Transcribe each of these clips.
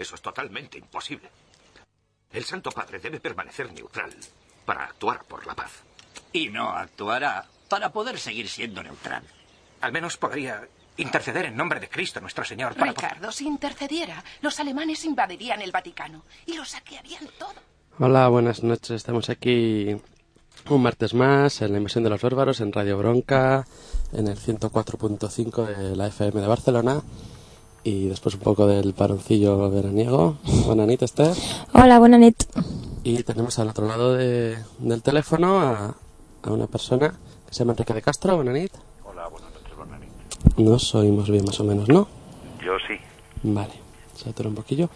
Eso es totalmente imposible. El Santo Padre debe permanecer neutral para actuar por la paz. Y no actuará para poder seguir siendo neutral. Al menos podría interceder en nombre de Cristo, nuestro Señor. Para Ricardo, si intercediera, los alemanes invadirían el Vaticano y lo saquearían todo. Hola, buenas noches. Estamos aquí un martes más en la Invasión de los Bárbaros, en Radio Bronca, en el 104.5 de la FM de Barcelona. Y después un poco del paroncillo veraniego. Buenas noches, Esther. Hola, buenas noches. Y tenemos al otro lado del teléfono a una persona que se llama Enrique de Castro. Buenas noches. Hola, buenas noches. Nos oímos bien más o menos, ¿no? Yo sí. Vale, se atora un poquillo.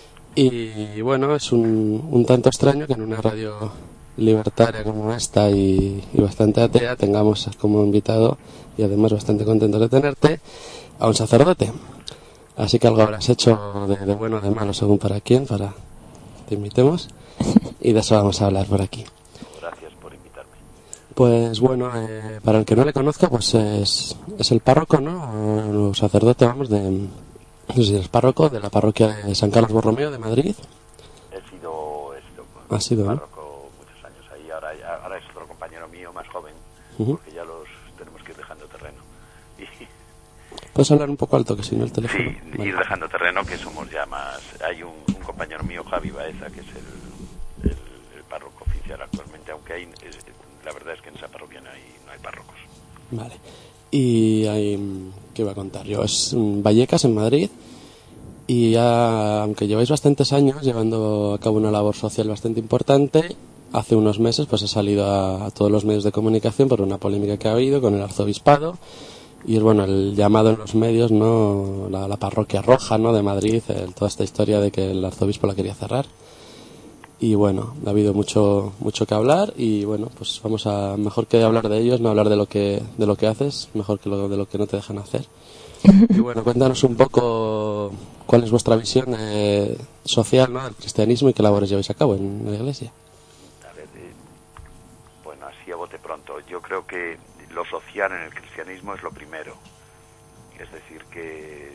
Y bueno, es un tanto extraño que en una radio libertaria como esta y bastante atea tengamos como invitado, y además bastante contentos de tenerte, a un sacerdote. Así que algo habrás hecho de bueno o de malo, según para quién, para que te invitemos. Y de eso vamos a hablar por aquí. Gracias por invitarme. Pues bueno, para el que no le conozca, pues es el párroco, ¿no? O sacerdote, vamos, no sé si es párroco de la parroquia de San Carlos Borromeo de Madrid. He sido Ha sido, párroco muchos años ahí. Ahora es otro compañero mío más joven, porque ya los tenemos que ir dejando terreno. ¿Puedes hablar un poco alto, que si no el teléfono? Sí, vale. Ir dejando terreno, que somos ya más... Hay un compañero mío, Javi Baeza, que es el párroco oficial actualmente, aunque la verdad es que en esa parroquia no hay párrocos. Vale. Y hay... ¿Qué iba a contar yo? Es Vallecas, en Madrid, y ya, aunque lleváis bastantes años llevando a cabo una labor social bastante importante, hace unos meses pues ha salido a todos los medios de comunicación por una polémica que ha habido con el arzobispado. Y es bueno el llamado en los medios, ¿no? La parroquia roja, ¿no? De Madrid, toda esta historia de que el arzobispo la quería cerrar. Y bueno, ha habido mucho que hablar, y bueno, pues mejor que hablar de ellos, no hablar de lo que haces, mejor que de lo que no te dejan hacer. Y bueno, cuéntanos un poco cuál es vuestra visión social, ¿no? Del cristianismo, y qué labores lleváis a cabo en la iglesia. A ver, bueno, así a bote pronto, yo creo que lo social en el cristianismo es lo primero. Es decir, que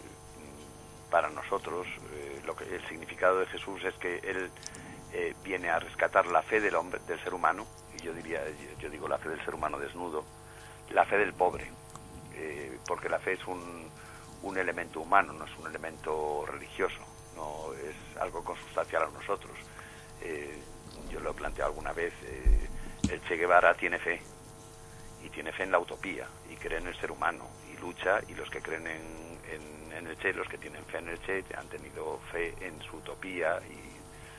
para nosotros el significado de Jesús es que Él viene a rescatar la fe del hombre, del ser humano, y yo digo la fe del ser humano desnudo, la fe del pobre, porque la fe es un elemento humano, no es un elemento religioso, no es algo consustancial a nosotros. Yo lo he planteado alguna vez, el Che Guevara tiene fe, y tiene fe en la utopía, y cree en el ser humano, y lucha, y los que creen en el Che, los que tienen fe en el Che, han tenido fe en su utopía, y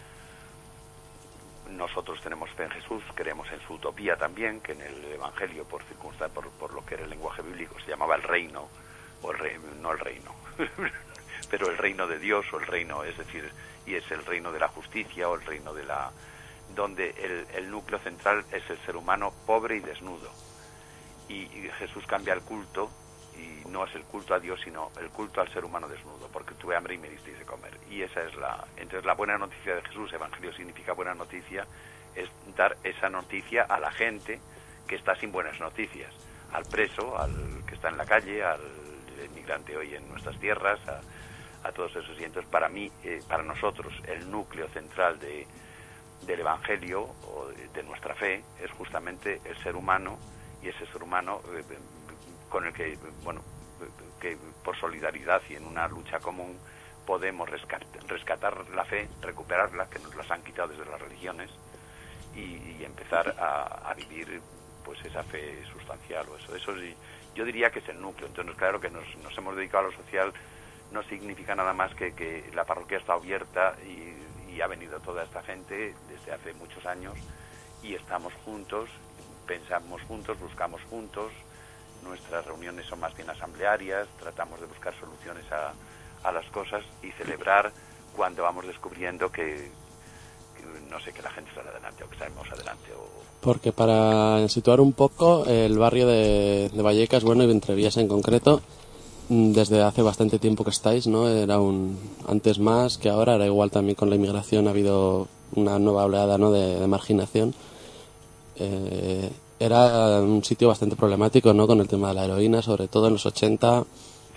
nosotros tenemos fe en Jesús, creemos en su utopía también, que en el Evangelio, por lo que era el lenguaje bíblico, se llamaba el reino, no el reino, pero el reino de Dios, o el reino, es decir, y es el reino de la justicia, o el reino donde el núcleo central es el ser humano pobre y desnudo. Y Jesús cambia el culto, y no es el culto a Dios, sino el culto al ser humano desnudo, porque tuve hambre y me disteis de comer. Y esa es entonces la buena noticia de Jesús, evangelio significa buena noticia, es dar esa noticia a la gente que está sin buenas noticias, al preso, al que está en la calle, al inmigrante hoy en nuestras tierras, a todos esos. Y entonces para nosotros, el núcleo central del evangelio, o de nuestra fe, es justamente el ser humano, y ese ser humano con el que por solidaridad y en una lucha común podemos rescatar la fe, recuperarla, que nos las han quitado desde las religiones, y empezar a vivir pues esa fe sustancial, o eso yo diría que es el núcleo. Entonces claro que nos hemos dedicado a lo social, no significa nada más que la parroquia está abierta, y ha venido toda esta gente desde hace muchos años, y estamos juntos, pensamos juntos, buscamos juntos, nuestras reuniones son más bien asamblearias, tratamos de buscar soluciones a las cosas y celebrar cuando vamos descubriendo que la gente sale adelante, o que salimos adelante. Porque para situar un poco, el barrio de Vallecas, bueno, y de Entrevías en concreto, desde hace bastante tiempo que estáis, ¿no? Era antes más que ahora, era igual también con la inmigración, ha habido una nueva oleada, ¿no? de marginación. Era un sitio bastante problemático, ¿no? Con el tema de la heroína, sobre todo en los 80. Sí.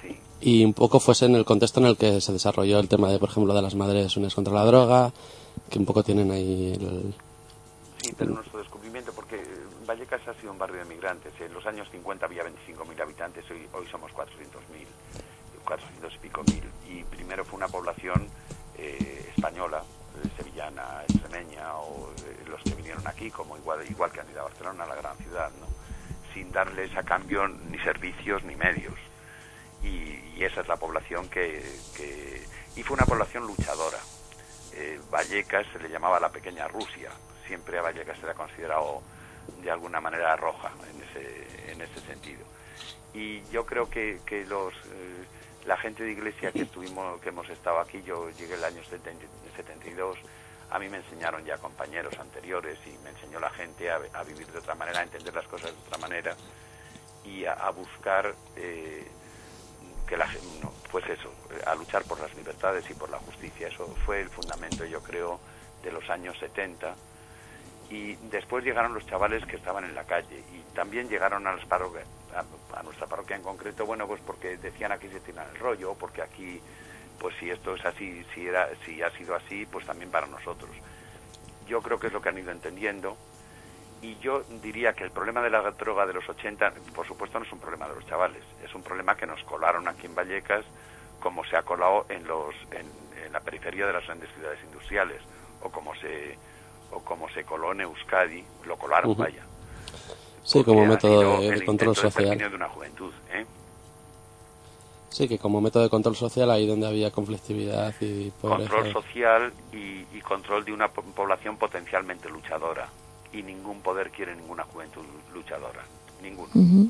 y un poco fuese en el contexto en el que se desarrolló el tema de, por ejemplo, de las Madres Unidas contra la Droga, que un poco tienen ahí el... Sí, pero nuestro descubrimiento, porque Vallecas ha sido un barrio de migrantes. En los años 50 había 25.000 habitantes, hoy somos 400.000, 400 y pico mil. Y primero fue una población española, sevillana, extremeña, o los que vinieron aquí, como igual que han ido a Barcelona, la gran ciudad, ¿no? Sin darles a cambio ni servicios ni medios. Y esa es la población y fue una población luchadora. Vallecas se le llamaba la pequeña Rusia. Siempre a Vallecas se le ha considerado de alguna manera roja en ese sentido. Y yo creo que la gente de Iglesia que hemos estado aquí, yo llegué el año 72, a mí me enseñaron ya compañeros anteriores y me enseñó la gente a vivir de otra manera, a entender las cosas de otra manera y a buscar que la gente, pues eso, a luchar por las libertades y por la justicia. Eso fue el fundamento, yo creo, de los años 70. Y después llegaron los chavales que estaban en la calle y también llegaron a las parroquias, a nuestra parroquia en concreto, bueno, pues porque decían aquí se tiran el rollo, porque aquí, pues si esto es así, si ha sido así, pues también para nosotros. Yo creo que es lo que han ido entendiendo. Y yo diría que el problema de la droga de los 80, por supuesto, no es un problema de los chavales, es un problema que nos colaron aquí en Vallecas, como se ha colado en la periferia de las grandes ciudades industriales, o como se coló en Euskadi, lo colaron, vaya. Sí, como método de control social. De una juventud, ¿eh? Sí, que como método de control social, ahí donde había conflictividad y pobreza. Control social y control de una población potencialmente luchadora. Y ningún poder quiere ninguna juventud luchadora, ninguno. Uh-huh.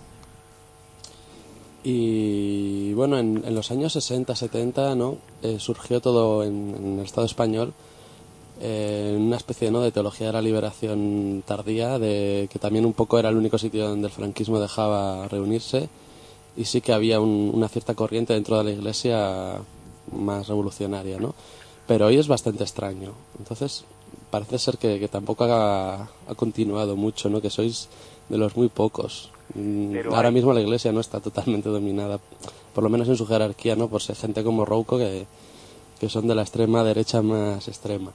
Y bueno, en los años 60, 70, ¿no? Surgió todo en el Estado español una especie, ¿no?, de teología de la liberación tardía, que también un poco era el único sitio donde el franquismo dejaba reunirse, y sí que había una cierta corriente dentro de la Iglesia más revolucionaria, ¿no? Pero hoy es bastante extraño. Entonces parece ser que tampoco ha continuado mucho, ¿no? Que sois de los muy pocos. Ahora mismo la Iglesia no está totalmente dominada, por lo menos en su jerarquía, ¿no? Por ser gente como Rouco que son de la extrema derecha más extrema.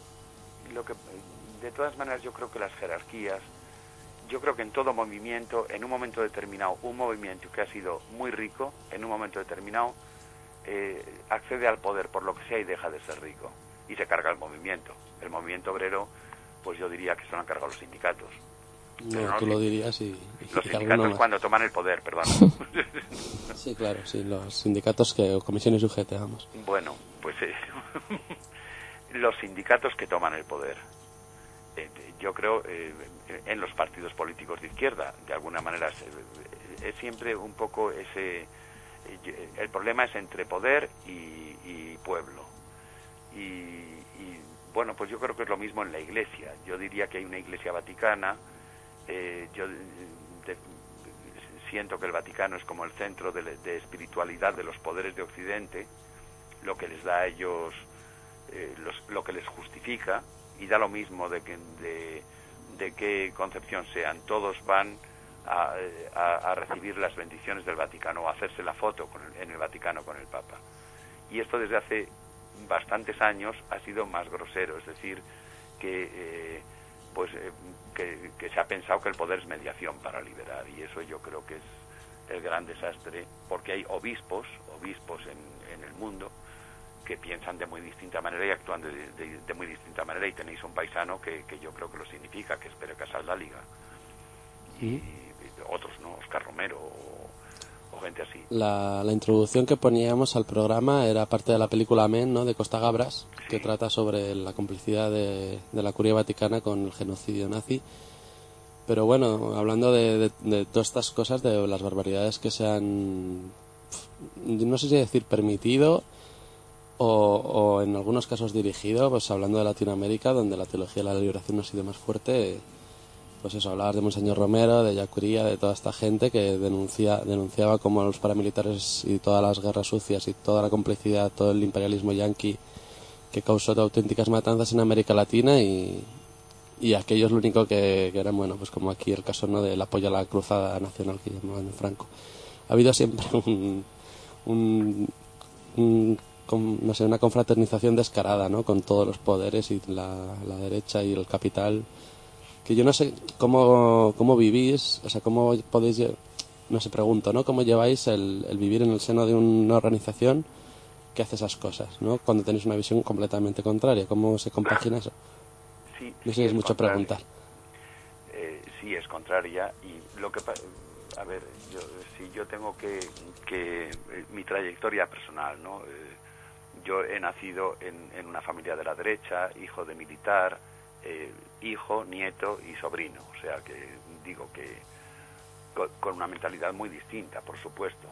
De todas maneras, yo creo que las jerarquías, yo creo que en todo movimiento, en un momento determinado, un movimiento que ha sido muy rico, en un momento determinado, accede al poder por lo que sea y deja de ser rico. Y se carga el movimiento. El movimiento obrero, pues yo diría que se lo han cargado los sindicatos. No, tú lo dirías y los sindicatos cuando toman el poder, perdón. Sí, claro, sí, los sindicatos o comisiones UGT, vamos. Bueno, pues los sindicatos que toman el poder. Yo creo en los partidos políticos de izquierda, de alguna manera, es siempre un poco ese... El problema es entre poder y pueblo. Y bueno, pues yo creo que es lo mismo en la Iglesia. Yo diría que hay una Iglesia vaticana. Yo siento que el Vaticano es como el centro de espiritualidad de los poderes de Occidente, lo que les da a ellos, lo que les justifica, y da lo mismo de qué concepción sean. Todos van a recibir las bendiciones del Vaticano o a hacerse la foto en el Vaticano con el Papa. Y esto desde hace bastantes años ha sido más grosero, es decir, que se ha pensado que el poder es mediación para liberar, y eso yo creo que es el gran desastre, porque hay obispos en el mundo que piensan de muy distinta manera y actúan de muy distinta manera, y tenéis un paisano que yo creo que lo significa, que es Pere Casaldàliga, y otros, ¿no? Óscar Romero o gente así. La introducción que poníamos al programa era parte de la película Amén, ¿no?, de Costa Gabras, sí, que trata sobre la complicidad de la Curia Vaticana con el genocidio nazi. Pero bueno, hablando de todas estas cosas, de las barbaridades que se han, no sé si decir permitido o en algunos casos dirigido, pues hablando de Latinoamérica, donde la teología de la liberación no ha sido más fuerte, pues eso, hablabas de Monseñor Romero, de Yacuría, de toda esta gente que denunciaba como los paramilitares y todas las guerras sucias y toda la complicidad, todo el imperialismo yanqui que causó auténticas matanzas en América Latina, y aquellos lo único que eran, bueno, pues como aquí el caso, ¿no?, del apoyo a la cruzada nacional que llamaban Franco. Ha habido siempre no sé, una confraternización descarada, ¿no? Con todos los poderes y la derecha y el capital. Que yo no sé cómo vivís, o sea, cómo podéis, no sé, pregunto, ¿no? ¿Cómo lleváis el vivir en el seno de una organización que hace esas cosas, ¿no? Cuando tenéis una visión completamente contraria, ¿cómo se compagina eso? Sí, no sé si es mucho preguntar. Sí, es contraria. Y lo que a ver, yo tengo que mi trayectoria personal, ¿no? Yo he nacido en una familia de la derecha, hijo de militar, hijo, nieto y sobrino. O sea que digo que con una mentalidad muy distinta, por supuesto.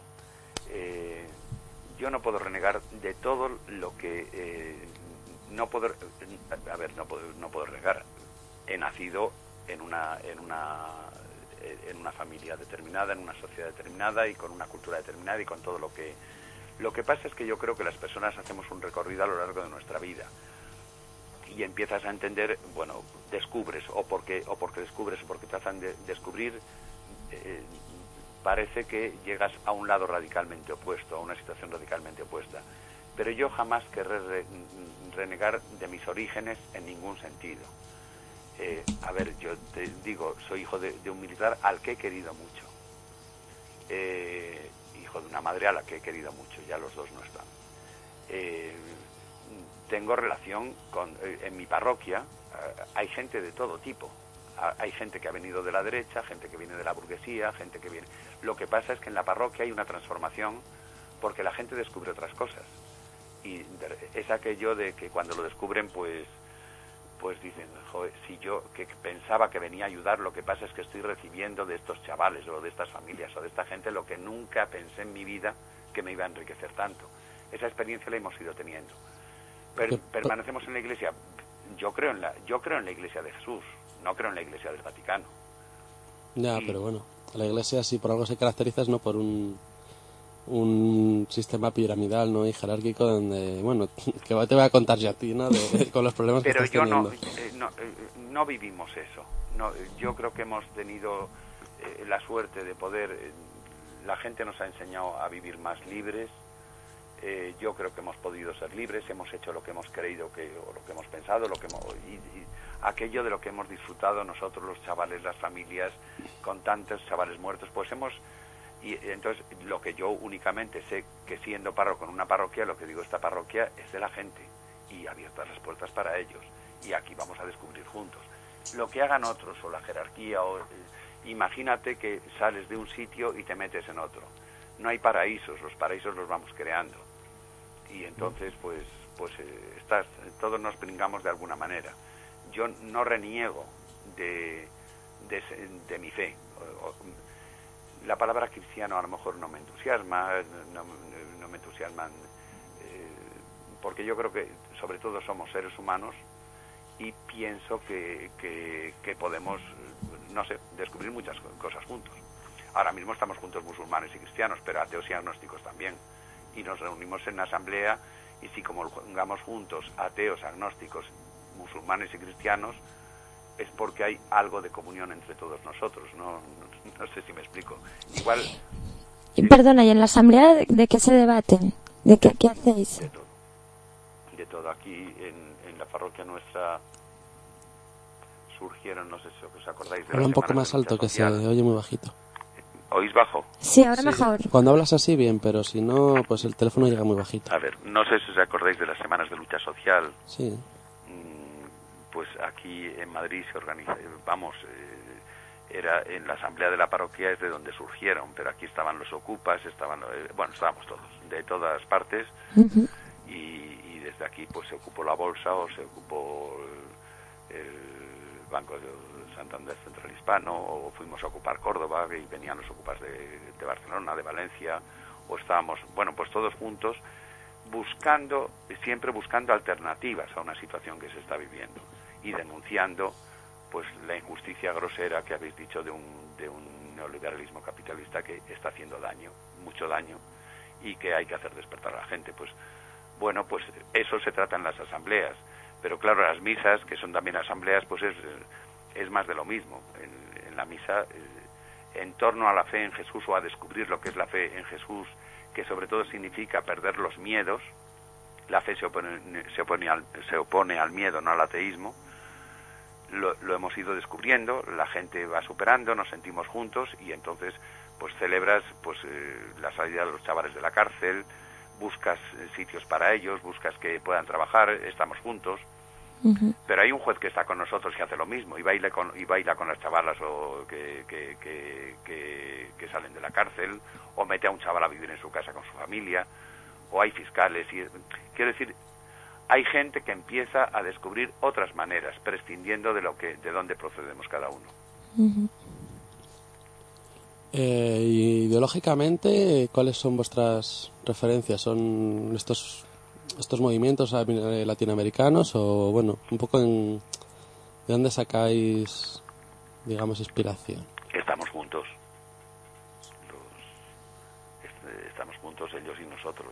Yo no puedo renegar de todo lo que no puedo renegar. He nacido en una familia determinada, en una sociedad determinada y con una cultura determinada y con todo lo que... Lo que pasa es que yo creo que las personas hacemos un recorrido a lo largo de nuestra vida y empiezas a entender, bueno, descubres, o porque descubres o porque tratan de descubrir, parece que llegas a un lado radicalmente opuesto, a una situación radicalmente opuesta. Pero yo jamás querré renegar de mis orígenes en ningún sentido. A ver, yo te digo, soy hijo de un militar al que he querido mucho. Hijo de una madre a la que he querido mucho, ya los dos no están. Tengo relación en mi parroquia, hay gente de todo tipo. Hay gente que ha venido de la derecha, gente que viene de la burguesía, gente que viene... Lo que pasa es que en la parroquia hay una transformación porque la gente descubre otras cosas. Y es aquello de que cuando lo descubren, pues dicen, joder, si yo que pensaba que venía a ayudar, lo que pasa es que estoy recibiendo de estos chavales o de estas familias o de esta gente lo que nunca pensé en mi vida que me iba a enriquecer tanto. Esa experiencia la hemos ido teniendo. Permanecemos en la Iglesia. Yo creo en la Iglesia de Jesús, no creo en la Iglesia del Vaticano. Ya, pero bueno, la Iglesia si por algo se caracteriza es no por un sistema piramidal, ¿no? Y jerárquico donde, bueno, que te voy a contar yo a ti, ¿no? Con los problemas pero que estás teniendo. No vivimos eso. No, yo creo que hemos tenido la suerte de poder... la gente nos ha enseñado a vivir más libres. Yo creo que hemos podido ser libres, hemos hecho lo que hemos creído o lo que hemos pensado, aquello de lo que hemos disfrutado nosotros, los chavales, las familias, con tantos chavales muertos, pues y entonces lo que yo únicamente sé que siendo párroco en una parroquia, lo que digo, esta parroquia es de la gente y abiertas las puertas para ellos y aquí vamos a descubrir juntos. Lo que hagan otros o la jerarquía imagínate que sales de un sitio y te metes en otro. No hay paraísos, los paraísos los vamos creando y entonces pues todos nos pringamos de alguna manera. Yo no reniego de mi fe. La palabra cristiano a lo mejor no me entusiasma, no me entusiasman, porque yo creo que sobre todo somos seres humanos y pienso que podemos, no sé, descubrir muchas cosas juntos. Ahora mismo estamos juntos musulmanes y cristianos, pero ateos y agnósticos también. Y nos reunimos en la asamblea y si como jugamos juntos ateos, agnósticos, musulmanes y cristianos, es porque hay algo de comunión entre todos nosotros. No sé si me explico. Igual... Perdona, ¿y en la asamblea de qué se debaten? ¿De qué hacéis? De todo. Aquí en la parroquia nuestra surgieron, no sé si os acordáis de... Habla un poco más alto, que se oye muy bajito. ¿Oís bajo? Sí, ahora mejor. Cuando hablas así bien, pero si no, pues el teléfono llega muy bajito. A ver, no sé si os acordáis de las semanas de lucha social. Sí. Pues aquí en Madrid se organiza, era en la asamblea de la parroquia es de donde surgieron, pero aquí estaban los ocupas, estábamos todos, de todas partes, y desde aquí pues se ocupó la Bolsa o se ocupó el Banco de Santander Central Hispano, o fuimos a ocupar Córdoba y venían los ocupas de Barcelona, de Valencia, o estábamos, pues todos juntos, siempre buscando alternativas a una situación que se está viviendo y denunciando pues la injusticia grosera que habéis dicho de un neoliberalismo capitalista que está haciendo mucho daño y que hay que hacer despertar a la gente. Pues eso se trata en las asambleas, pero claro, las misas, que son también asambleas, pues es más de lo mismo. En la misa, en torno a la fe en Jesús o a descubrir lo que es la fe en Jesús que sobre todo significa perder los miedos. La fe se opone al miedo, no al ateísmo. Lo hemos ido descubriendo, la gente va superando, nos sentimos juntos y entonces pues celebras pues la salida de los chavales de la cárcel, buscas sitios para ellos, buscas que puedan trabajar, estamos juntos. Uh-huh. Pero hay un juez que está con nosotros que hace lo mismo y baila con las chavalas o que salen de la cárcel, o mete a un chaval a vivir en su casa con su familia, o hay fiscales y quiero decir, hay gente que empieza a descubrir otras maneras, prescindiendo de dónde procedemos cada uno. Uh-huh. Ideológicamente, ¿cuáles son vuestras referencias? ¿Son estos movimientos latinoamericanos o, bueno, un poco de dónde sacáis, digamos, inspiración? Estamos juntos. Estamos juntos ellos y nosotros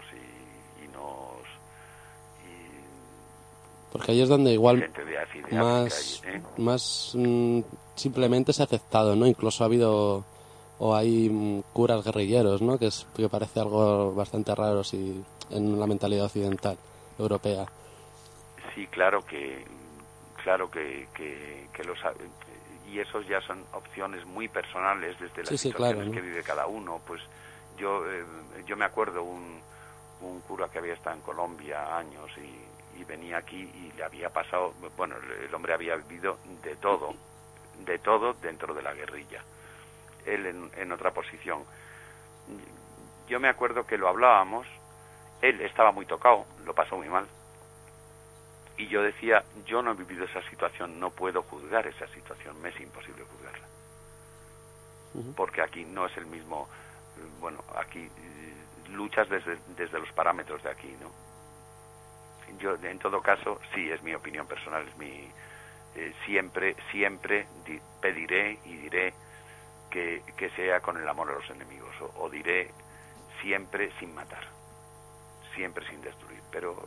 porque ahí es donde igual más simplemente se ha aceptado, ¿no? Incluso ha habido o hay curas guerrilleros, ¿no? Que parece algo bastante raro en la mentalidad occidental europea. Sí, claro que los, y esos ya son opciones muy personales desde las situaciones claro, ¿no? que vive cada uno. Pues yo me acuerdo un cura que había estado en Colombia años y venía aquí y le había pasado, bueno, el hombre había vivido de todo dentro de la guerrilla, él en otra posición. Yo me acuerdo que lo hablábamos, él estaba muy tocado, lo pasó muy mal, y yo decía, yo no he vivido esa situación, no puedo juzgar esa situación, me es imposible juzgarla, porque aquí no es el mismo, bueno, aquí luchas desde los parámetros de aquí, ¿no? Yo, en todo caso, sí, es mi opinión personal, es mi siempre pediré y diré que sea con el amor a los enemigos, o diré siempre sin matar, siempre sin destruir,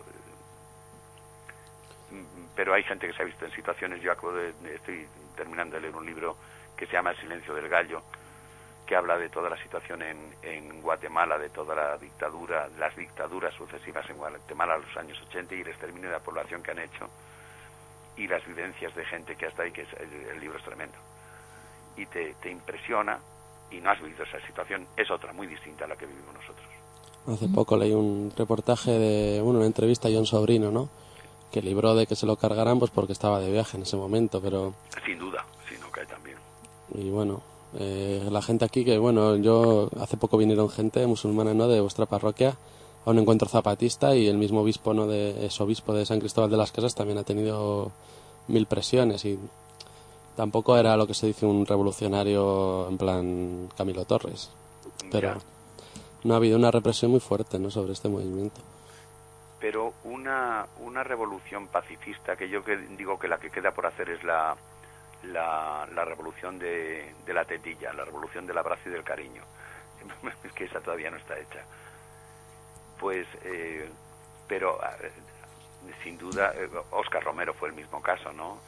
pero hay gente que se ha visto en situaciones. Yo estoy terminando de leer un libro que se llama El silencio del gallo, que habla de toda la situación en Guatemala, de toda las dictaduras sucesivas en Guatemala a los años 80 y el exterminio de la población que han hecho y las vivencias de gente que hasta ahí, que el libro es tremendo. Y te impresiona, y no has vivido esa situación, es otra muy distinta a la que vivimos nosotros. Hace poco leí un reportaje una entrevista a John Sobrino, ¿no? Que libró de que se lo cargaran pues porque estaba de viaje en ese momento, pero... Sin duda, si no cae también. Y bueno... la gente aquí que, bueno, hace poco vinieron gente musulmana, ¿no?, de vuestra parroquia a un encuentro zapatista y el mismo obispo, ¿no?, obispo de San Cristóbal de las Casas también ha tenido 1000 presiones y tampoco era lo que se dice un revolucionario en plan Camilo Torres, pero no ha habido una represión muy fuerte, ¿no?, sobre este movimiento. Pero una revolución pacifista, que yo digo que la que queda por hacer es la revolución de la tetilla, la revolución del abrazo y del cariño, es que esa todavía no está hecha, pues pero sin duda Óscar Romero fue el mismo caso, ¿no?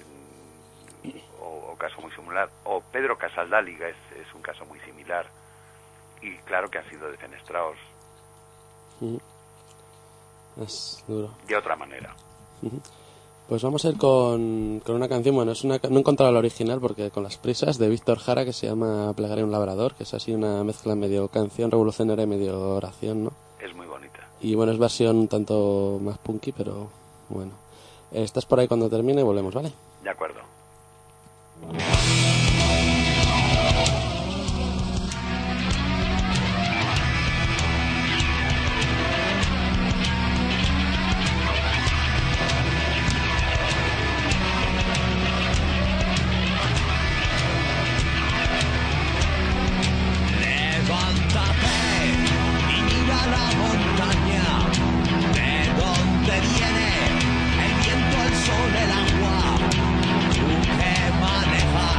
O caso muy similar, o Pedro Casaldáliga es un caso muy similar, y claro que han sido defenestrados. Es duro. De otra manera. Pues vamos a ir con una canción, bueno, no he encontrado la original porque con las prisas, de Víctor Jara, que se llama Plegaria a un labrador, que es así una mezcla medio canción revolucionaria y medio oración, ¿no? Es muy bonita. Y bueno, es versión un tanto más punky, pero bueno. Estás por ahí cuando termine y volvemos, ¿vale? De acuerdo. Viene el viento, el sol, el agua, tú que manejas.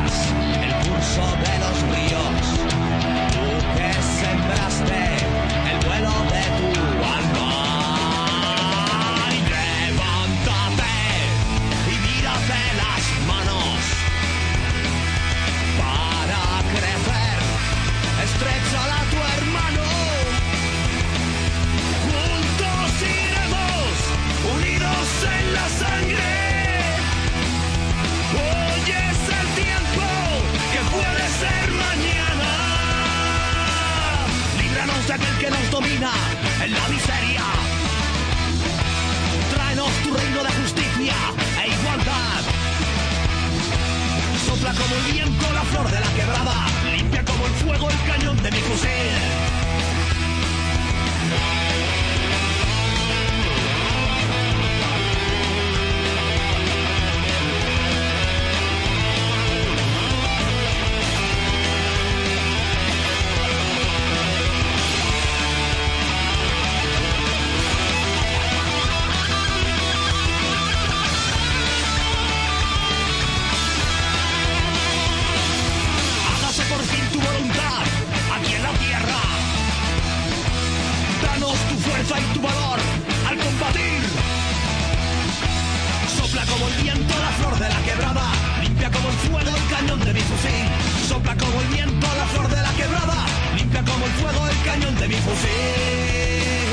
como el viento la flor de la quebrada, limpia como el fuego el cañón de mi fusil. Sopla como el viento la flor de la quebrada, limpia como el fuego el cañón de mi fusil.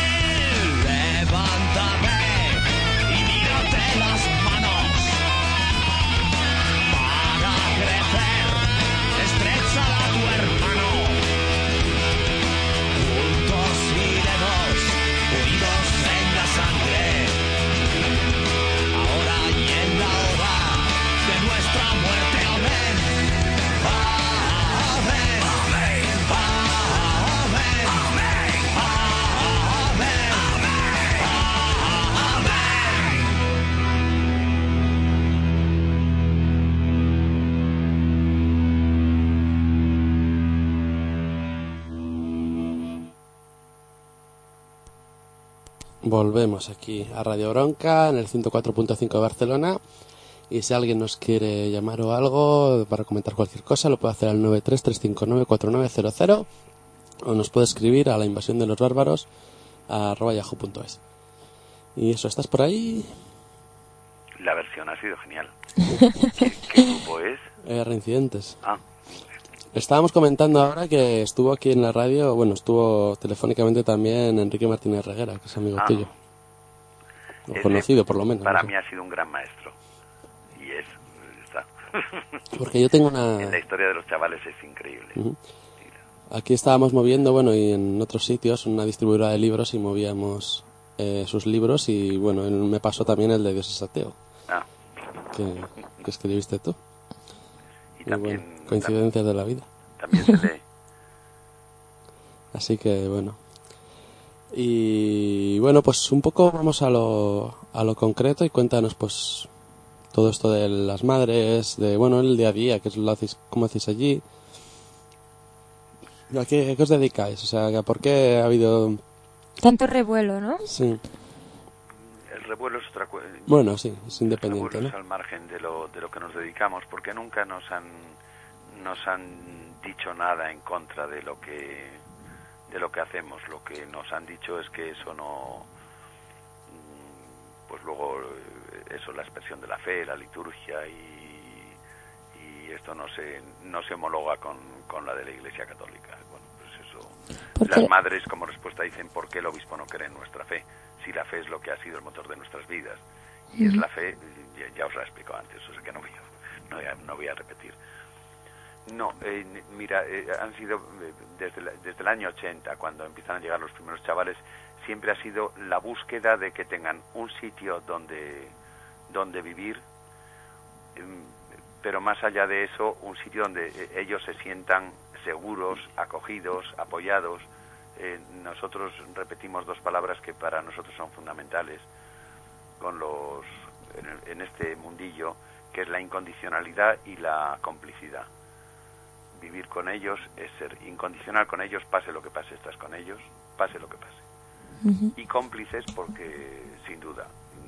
Levántame y mírate las manos para crecer, estréchala a tu hermano. Juntos iremos, unidos en la sangre, ahora y en la hora de nuestra muerte. Amén. Amén. Amén. Amén. Volvemos aquí a Radio Bronca en el 104.5 de Barcelona, y si alguien nos quiere llamar o algo para comentar cualquier cosa lo puede hacer al 933594900 o nos puede escribir a la invasión de los bárbaros @yahoo.es. Y eso, ¿estás por ahí? La versión ha sido genial. ¿Qué grupo es? Reincidentes. Ah, Estábamos comentando ahora que estuvo aquí en la radio, bueno, estuvo telefónicamente también Enrique Martínez Reguera, que es amigo tuyo. O conocido, por lo menos. Para no sé. mí ha sido un gran maestro. Y está. Porque yo tengo una... En la historia de los chavales es increíble. Uh-huh. Aquí estábamos moviendo, bueno, y en otros sitios, una distribuidora de libros, y movíamos sus libros, y bueno, él me pasó también el de Dios es ateo. Ah. Que escribiste tú. Y también, bueno, coincidencias de la vida. También se lee. Así que bueno. Y bueno, pues un poco vamos a lo concreto, y cuéntanos pues todo esto de las madres, de bueno, el día a día, cómo hacéis allí. ¿A qué os dedicáis? O sea, ¿por qué ha habido tanto revuelo, no? Sí. El revuelo es otra cosa. Bueno, sí, es independiente, ¿no? ¿no? Es al margen de lo que nos dedicamos, porque nunca nos han dicho nada en contra de lo que hacemos. Lo que nos han dicho es que eso no, pues luego eso, la expresión de la fe, la liturgia, y esto no se homologa con la de la Iglesia Católica. Bueno, pues eso. Las madres, como respuesta, dicen: ¿por qué el obispo no cree en nuestra fe? Si la fe es lo que ha sido el motor de nuestras vidas, y es la fe, ya os la he explicado antes, o sea que no voy a repetir. No, mira, han sido desde el año 80, cuando empiezan a llegar los primeros chavales, siempre ha sido la búsqueda de que tengan un sitio donde vivir, pero más allá de eso, un sitio donde ellos se sientan seguros, acogidos, apoyados. Nosotros repetimos dos palabras que para nosotros son fundamentales en este mundillo, que es la incondicionalidad y la complicidad. Vivir con ellos es ser incondicional con ellos, pase lo que pase, estás con ellos, pase lo que pase. Uh-huh. Y cómplices porque, sin duda,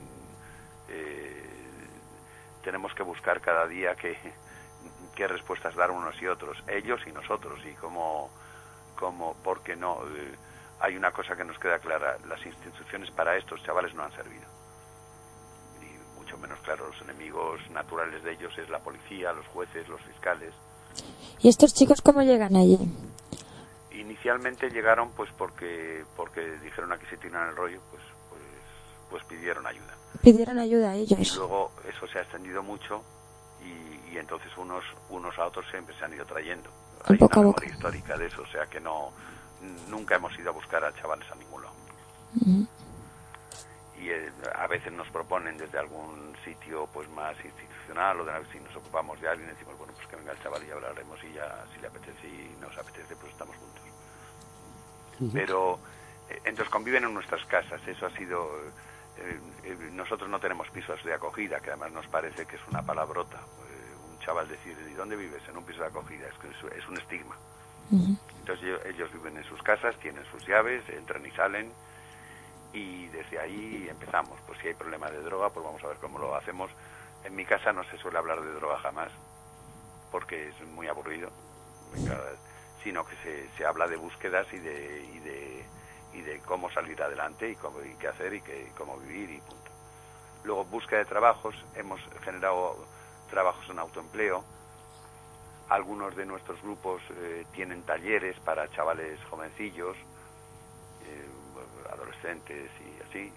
tenemos que buscar cada día qué respuestas dar unos y otros, ellos y nosotros, y cómo porque no, hay una cosa que nos queda clara: las instituciones para estos chavales no han servido, y mucho menos, claro, los enemigos naturales de ellos es la policía, los jueces, los fiscales. ¿Y estos chicos cómo llegan allí? Inicialmente llegaron pues porque dijeron: aquí se tiran el rollo, pues pidieron ayuda. Pidieron ayuda a ellos. Y luego eso se ha extendido mucho, y entonces unos a otros siempre se han ido trayendo. Hay una memoria histórica de eso, o sea que nunca hemos ido a buscar a chavales a ningún lado. Uh-huh. Y a veces nos proponen desde algún sitio pues más institucional, o si nos ocupamos de alguien, decimos: bueno, pues que venga el chaval y hablaremos, y ya, si le apetece y nos apetece, pues estamos juntos. Uh-huh. Pero entonces conviven en nuestras casas. Eso ha sido... nosotros no tenemos pisos de acogida, que además nos parece que es una palabrota. Un chaval decir: ¿y dónde vives? En un piso de acogida. Es que es un estigma. Uh-huh. Entonces ellos viven en sus casas, tienen sus llaves, entran y salen, y desde ahí empezamos. Pues si hay problema de droga, pues vamos a ver cómo lo hacemos. En mi casa no se suele hablar de droga jamás, porque es muy aburrido, sino que se habla de búsquedas y de cómo salir adelante, y qué hacer, y cómo vivir, y punto. Luego, búsqueda de trabajos, hemos generado trabajos en autoempleo. Algunos de nuestros grupos tienen talleres para chavales jovencillos, adolescentes y así.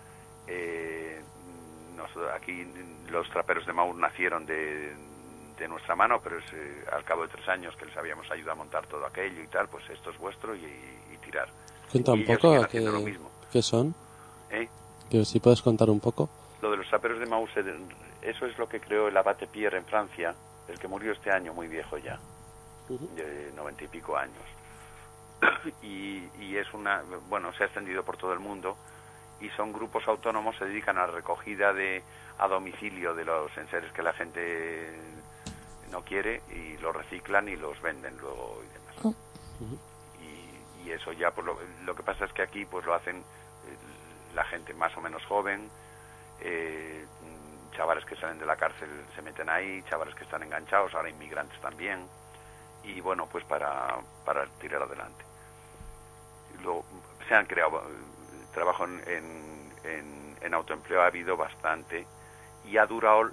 Aquí los traperos de Maús nacieron de nuestra mano, pero es al cabo de 3 años que les habíamos ayudado a montar todo aquello y tal, pues esto es vuestro y tirar. Cuenta un poco qué son. Que si puedes contar un poco. Lo de los traperos de Maús, eso es lo que creó el abate Pierre en Francia, el que murió este año, muy viejo ya, de 90 y pico años. y es se ha extendido por todo el mundo, y son grupos autónomos, se dedican a la recogida a domicilio de los enseres que la gente no quiere, y los reciclan y los venden luego y demás. Y eso ya, pues lo que pasa es que aquí pues lo hacen la gente más o menos joven, chavales que salen de la cárcel se meten ahí, chavales que están enganchados, ahora inmigrantes también, y bueno, pues para tirar adelante. Luego se han creado trabajo en autoempleo, ha habido bastante, y ha durado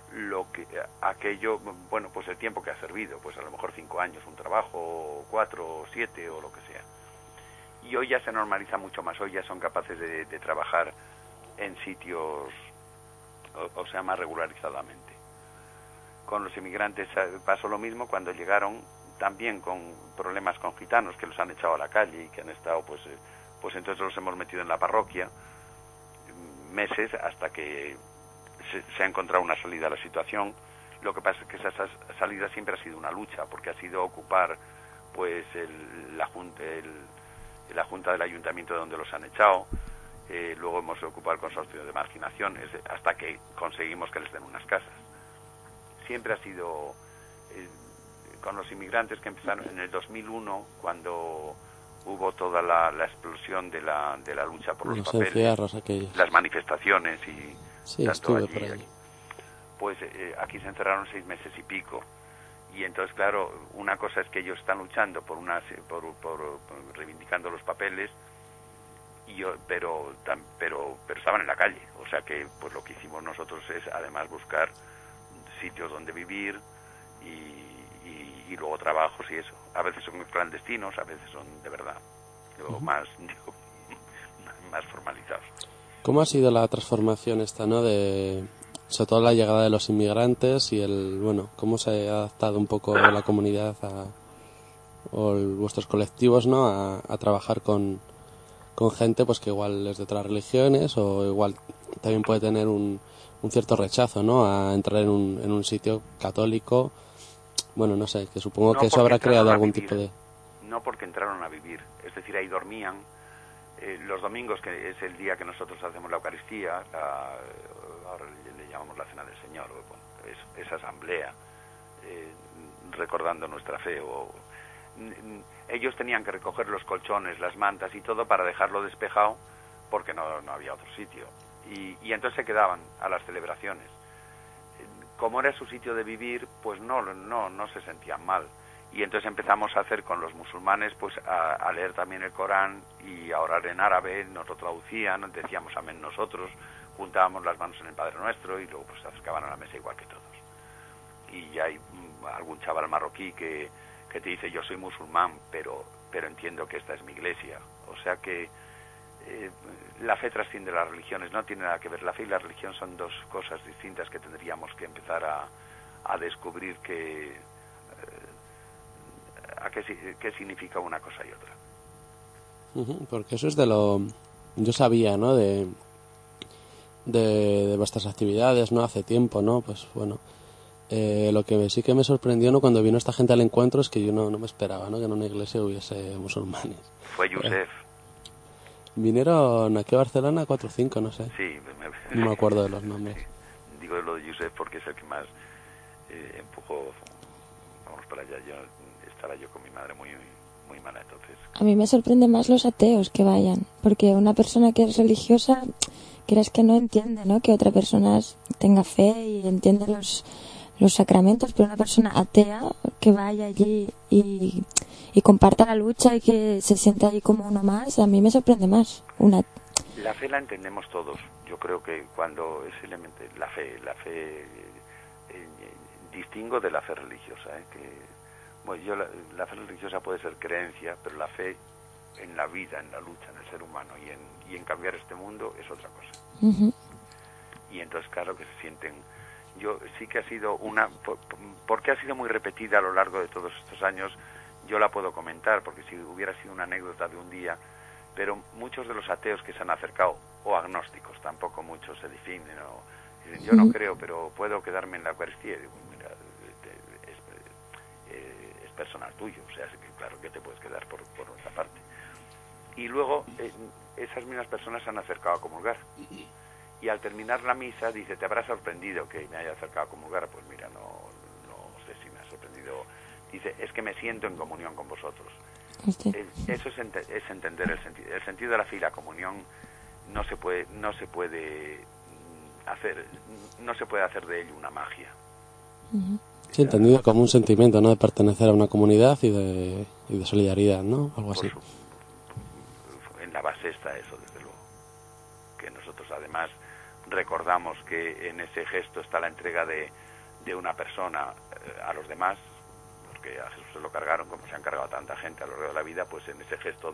pues el tiempo que ha servido, pues a lo mejor 5 años un trabajo, 4 o 7 o lo que sea. Y hoy ya se normaliza mucho más, hoy ya son capaces de trabajar en sitios, o sea, más regularizadamente. Con los inmigrantes pasó lo mismo cuando llegaron, también con problemas con gitanos que los han echado a la calle y que han estado, pues entonces los hemos metido en la parroquia meses hasta que se ha encontrado una salida a la situación. Lo que pasa es que esa salida siempre ha sido una lucha, porque ha sido ocupar pues la junta del ayuntamiento de donde los han echado. Luego hemos ocupado el consorcio de marginación hasta que conseguimos que les den unas casas. Siempre ha sido con los inmigrantes que empezaron en el 2001, cuando hubo toda la explosión de la lucha por los papeles, las manifestaciones y sí, tanto estuve por ahí. Pues aquí se encerraron 6 meses y pico. Y entonces, claro, una cosa es que ellos están luchando por reivindicando los papeles, pero estaban en la calle. O sea que pues lo que hicimos nosotros es además buscar sitios donde vivir y luego trabajos y eso. A veces son clandestinos, a veces son de verdad, más formalizados. ¿Cómo ha sido la transformación esta, no, sobre todo la llegada de los inmigrantes y cómo se ha adaptado un poco la comunidad vuestros colectivos, ¿no?, a trabajar con gente pues que igual es de otras religiones, o igual también puede tener un cierto rechazo, ¿no?, a entrar en un sitio católico? Bueno, no sé, que supongo que eso habrá creado algún tipo de... No porque entraron a vivir, es decir, ahí dormían. Los domingos, que es el día que nosotros hacemos la Eucaristía, ahora le llamamos la Cena del Señor, bueno, es asamblea, recordando nuestra fe. Ellos tenían que recoger los colchones, las mantas y todo para dejarlo despejado, porque no había otro sitio. Y entonces se quedaban a las celebraciones. Como era su sitio de vivir, pues no se sentían mal. Y entonces empezamos a hacer con los musulmanes, pues a leer también el Corán y a orar en árabe. Nos lo traducían, decíamos amén nosotros, juntábamos las manos en el Padre Nuestro y luego pues se acercaban a la mesa igual que todos. Y ya hay algún chaval marroquí que te dice: yo soy musulmán, pero entiendo que esta es mi iglesia. O sea que la fe trasciende las religiones, no tiene nada que ver. La fe y la religión son dos cosas distintas que tendríamos que empezar a descubrir qué significa una cosa y otra. Porque eso es yo sabía, ¿no?, de vuestras actividades, ¿no?, hace tiempo, ¿no? Pues bueno, lo que sí que me sorprendió, ¿no?, cuando vino esta gente al encuentro, es que yo no me esperaba, ¿no?, que en una iglesia hubiese musulmanes. Fue Yusef. Vinieron aquí a Barcelona 4 o 5, no sé. Sí, no me acuerdo de los nombres. Sí. Digo lo de Yusef porque es el que más empujó. Vamos para allá. Estaba yo con mi madre muy mala, entonces. A mí me sorprende más los ateos que vayan, porque una persona que es religiosa, crees que no entiende, ¿no?, que otra persona tenga fe y entiende los sacramentos, pero una persona atea que vaya allí y comparta la lucha y que se sienta allí como uno más, a mí me sorprende más. La fe la entendemos todos. Yo creo que cuando es la fe distingo de la fe religiosa, la fe religiosa puede ser creencia, pero la fe en la vida, en la lucha, en el ser humano y en cambiar este mundo es otra cosa. Uh-huh. Y entonces claro que se sienten. Yo sí que ha sido porque ha sido muy repetida a lo largo de todos estos años. Yo la puedo comentar porque si hubiera sido una anécdota de un día, pero muchos de los ateos que se han acercado, o agnósticos, tampoco muchos se definen, o dicen, yo no creo, pero puedo quedarme en la Eucaristía. Y digo, mira, es personal tuyo, o sea, claro que te puedes quedar por otra parte. Y luego esas mismas personas se han acercado a comulgar. Y al terminar la misa dice, ¿te habrá sorprendido que me haya acercado a comulgar? Pues mira, no sé si me ha sorprendido. Dice, es que me siento en comunión con vosotros. Eso es entender el sentido. El sentido de la fe y la comunión no se puede hacer de ello una magia. Uh-huh. Sí, entendido como un sentimiento, ¿no? De pertenecer a una comunidad y de solidaridad, ¿no? Algo así. En la base está eso, desde luego. Que nosotros además recordamos que en ese gesto está la entrega de una persona a los demás, porque a Jesús se lo cargaron como se han cargado a tanta gente a lo largo de la vida, pues en ese gesto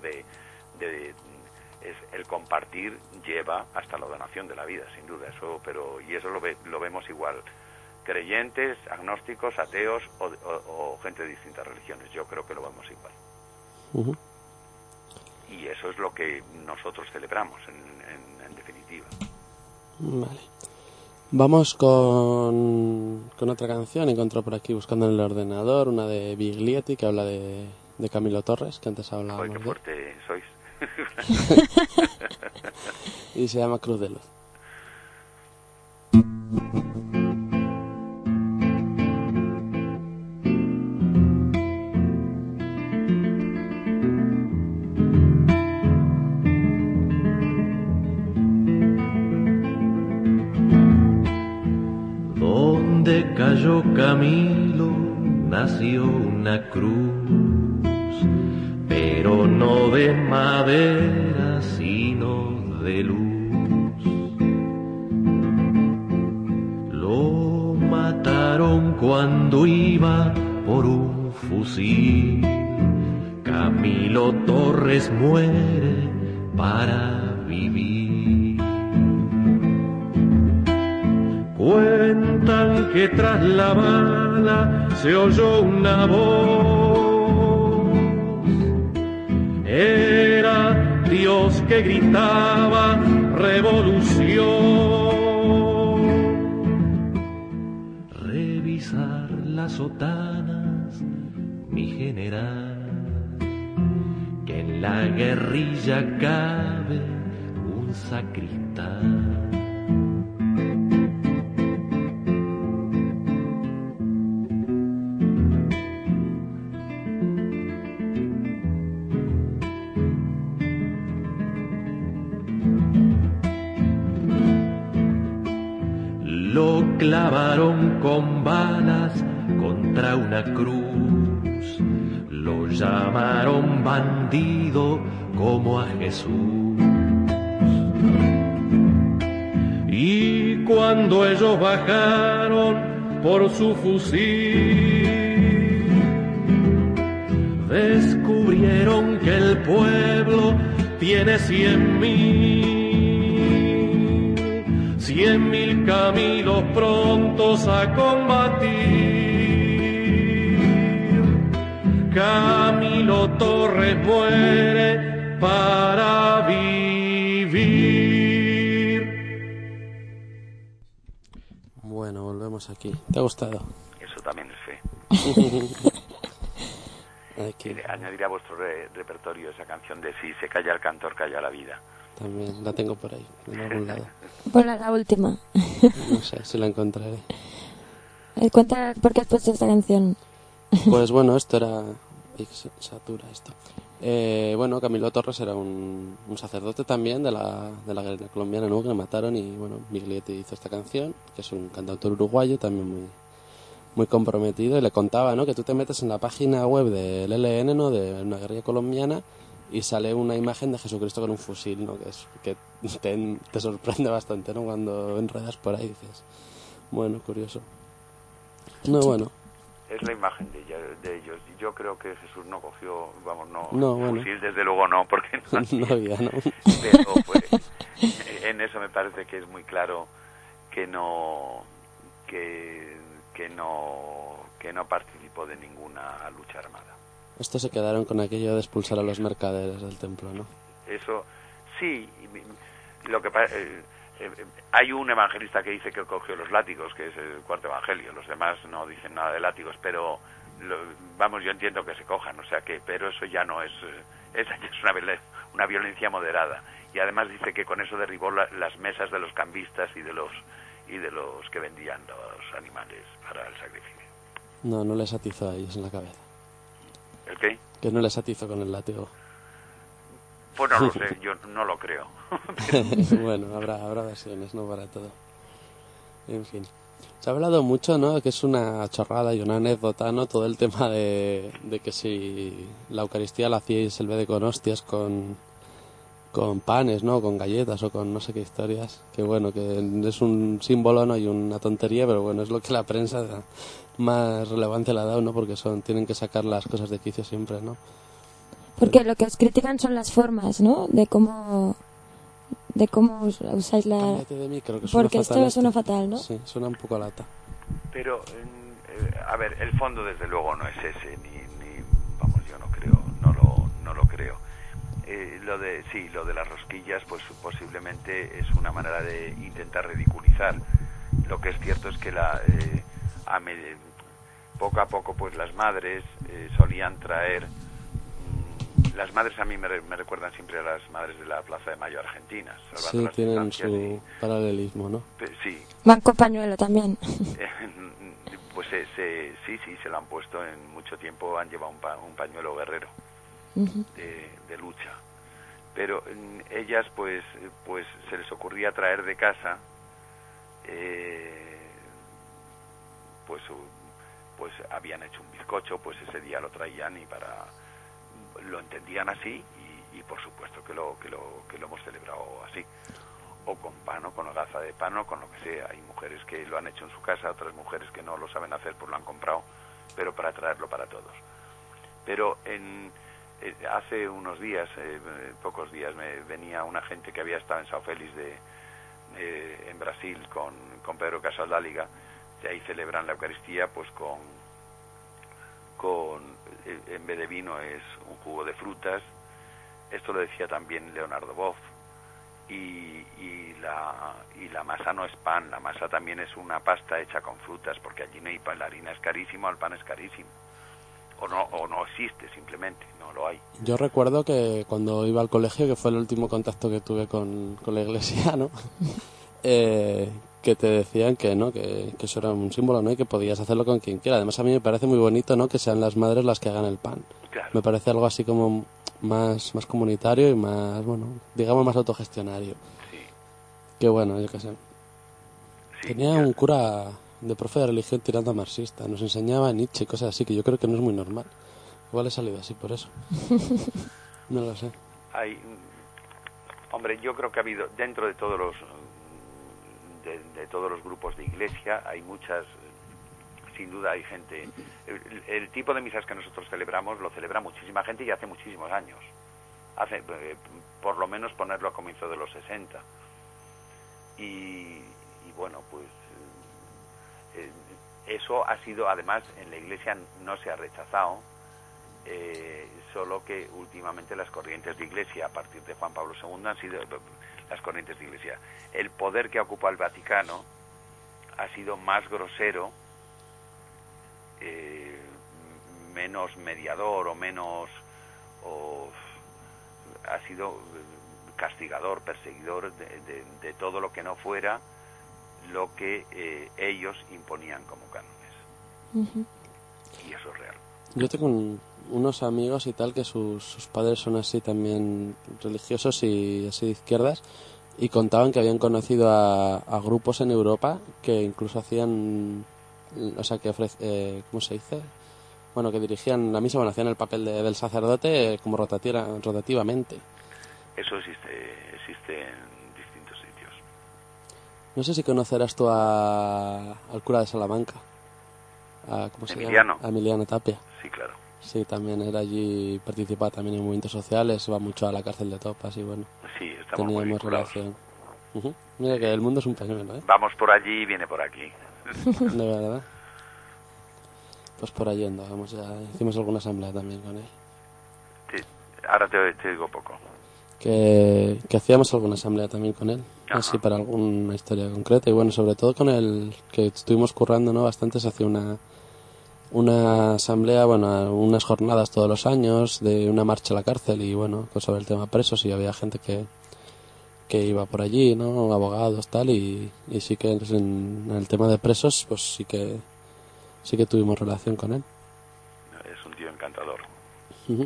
es el compartir lleva hasta la donación de la vida, sin duda. Y eso lo vemos igual, creyentes, agnósticos, ateos o gente de distintas religiones. Yo creo que lo vemos igual. Uh-huh. Y eso es lo que nosotros celebramos en definitiva. Vale. Vamos con otra canción. Encontré por aquí buscando en el ordenador una de Biglietti que habla de Camilo Torres, que antes hablábamos. ¡Ay, qué fuerte sois! Y se llama Cruz de Luz. Donde cayó Camilo nació una cruz, pero no de madera sino de luz. Lo mataron cuando iba por un fusil. Camilo Torres muere para vivir. Cuentan que tras la bala se oyó una voz. Era Dios que gritaba revolución. Revisar las sotanas, mi general, que en la guerrilla cabe un sacristán. Lo clavaron con balas contra una cruz, lo llamaron bandido como a Jesús. Y cuando ellos bajaron por su fusil, descubrieron que el pueblo tiene 100.000 Camilos prontos a combatir. Camilo Torres muere para vivir. Bueno, volvemos aquí. ¿Te ha gustado? Eso también es fe. Añadiré a vuestro repertorio esa canción de Si se calla el cantor, calla la vida. También la tengo por ahí, en algún lado. Ponla la última. No sé si la encontraré. Cuenta por qué has puesto esta canción. Pues bueno, esto era... satura esto. Bueno, Camilo Torres era un sacerdote también de la guerrilla colombiana, ¿no? Que le mataron y bueno, Biglietti hizo esta canción, que es un cantautor uruguayo también muy comprometido, y le contaba, ¿no? Que tú te metes en la página web del ELN, ¿no? De una guerrilla colombiana, y sale una imagen de Jesucristo con un fusil, ¿no? Que te sorprende bastante, ¿no? Cuando enredas por ahí dices, bueno, curioso. No, bueno. Es la imagen de ellos. Yo creo que Jesús no cogió, No, bueno. fusil, desde luego no, porque no había, ¿no? Pero pues, en eso me parece que es muy claro que no participó de ninguna lucha armada. Estos se quedaron con aquello de expulsar a los mercaderes del templo, ¿no? Eso sí. Lo que hay un evangelista que dice que cogió los látigos, que es el cuarto evangelio. Los demás no dicen nada de látigos, pero yo entiendo que se cojan, o sea que, pero eso ya no es, esa ya es una violencia moderada. Y además dice que con eso derribó las mesas de los cambistas y de los que vendían los animales para el sacrificio. No les atizó a ellos en la cabeza. ¿El qué? Que no les atizó con el látigo. Pues no lo sé, yo no lo creo. Bueno, habrá versiones, no para todo. En fin. Se ha hablado mucho, ¿no? Que es una chorrada y una anécdota, ¿no? Todo el tema de que si la Eucaristía la hacíais el vez de con hostias, con panes, ¿no? Con galletas o con no sé qué historias. Que bueno, que es un símbolo, ¿no? Y una tontería, pero bueno, es lo que la prensa más relevancia le ha dado, ¿no? Porque tienen que sacar las cosas de quicio siempre, ¿no? Porque lo que os critican son las formas, ¿no? De cómo usáis la... Cámbiate de micro, que suena porque fatal esto suena fatal, ¿no? Sí, suena un poco a lata. Pero, a ver, el fondo desde luego no es ese, vamos, yo no creo, no lo creo. Lo de las rosquillas, pues posiblemente es una manera de intentar ridiculizar. Lo que es cierto es que poco a poco, pues las madres solían traer. Las madres a mí me recuerdan siempre a las madres de la Plaza de Mayo argentinas. Sí, tienen su paralelismo, ¿no? Sí. Banco pañuelo también. Pues sí, se lo han puesto en mucho tiempo, han llevado un pañuelo guerrero de lucha. Pero ellas, pues se les ocurría traer de casa, pues habían hecho un bizcocho, pues ese día lo traían y lo entendían así y por supuesto que lo hemos celebrado así, o con pan o con hogaza de pan o con lo que sea. Hay mujeres que lo han hecho en su casa, otras mujeres que no lo saben hacer pues lo han comprado, pero para traerlo para todos. Pero hace unos días, pocos días, me venía una gente que había estado en São Félix en Brasil con Pedro Casaldáliga. De ahí celebran la Eucaristía pues en vez de vino es un jugo de frutas. Esto lo decía también Leonardo Boff. Y la masa no es pan, la masa también es una pasta hecha con frutas, porque allí no hay pan, la harina es carísima, el pan es carísimo. O no existe, simplemente, no lo hay. Yo recuerdo que cuando iba al colegio, que fue el último contacto que tuve con la iglesia, ¿no? Que te decían que no, que eso era un símbolo, ¿no? Y que podías hacerlo con quien quiera. Además a mí me parece muy bonito, ¿no? Que sean las madres las que hagan el pan. Claro. Me parece algo así como más comunitario y más, bueno, digamos más autogestionario. Sí. Que bueno, yo qué sé. Sí, tenía un cura de profe de religión tirando a marxista. Nos enseñaba Nietzsche y cosas así, que yo creo que no es muy normal. Igual he salido así por eso. No lo sé. Hombre, yo creo que ha habido, dentro de todos los grupos de iglesia, hay muchas, sin duda hay gente. El tipo de misas que nosotros celebramos lo celebra muchísima gente y hace muchísimos años. Hace, por lo menos ponerlo a comienzo de los 60. Y bueno, pues eso ha sido, además, en la iglesia no se ha rechazado, solo que últimamente las corrientes de iglesia, a partir de Juan Pablo II, han sido las corrientes de iglesia. El poder que ocupa el Vaticano ha sido más grosero, menos mediador ha sido castigador, perseguidor de todo lo que no fuera lo que ellos imponían como cánones. Y eso es real. Yo tengo unos amigos y tal que sus padres son así también religiosos y así de izquierdas, y contaban que habían conocido a grupos en Europa que incluso hacían, o sea, que ¿cómo se dice? bueno, que dirigían la misa, bueno, hacían el papel del sacerdote como rotativamente. Eso existe en distintos sitios. No sé si conocerás tú al cura de Salamanca. ¿Cómo se Emiliano. llama? A Emiliano Tapia. Sí, claro. Sí, también era allí, participaba también en movimientos sociales, va mucho a la cárcel de Topas y bueno, Sí, estamos muy teníamos vinculados. relación. Mira que el mundo es un pañuelo, ¿eh? Vamos por allí y viene por aquí. De verdad. Pues por allí andábamos ya, hicimos alguna asamblea también con él. Sí, ahora te digo poco. Que hacíamos alguna asamblea también con él, Ajá. así para alguna historia concreta y bueno, sobre todo con el que estuvimos currando, ¿no? Bastante, se hacía una asamblea, bueno, unas jornadas todos los años de una marcha a la cárcel y bueno, pues sobre el tema presos y había gente que iba por allí, ¿no? Abogados, tal, y sí que en el tema de presos, pues sí que tuvimos relación con él. Es un tío encantador. Ujú.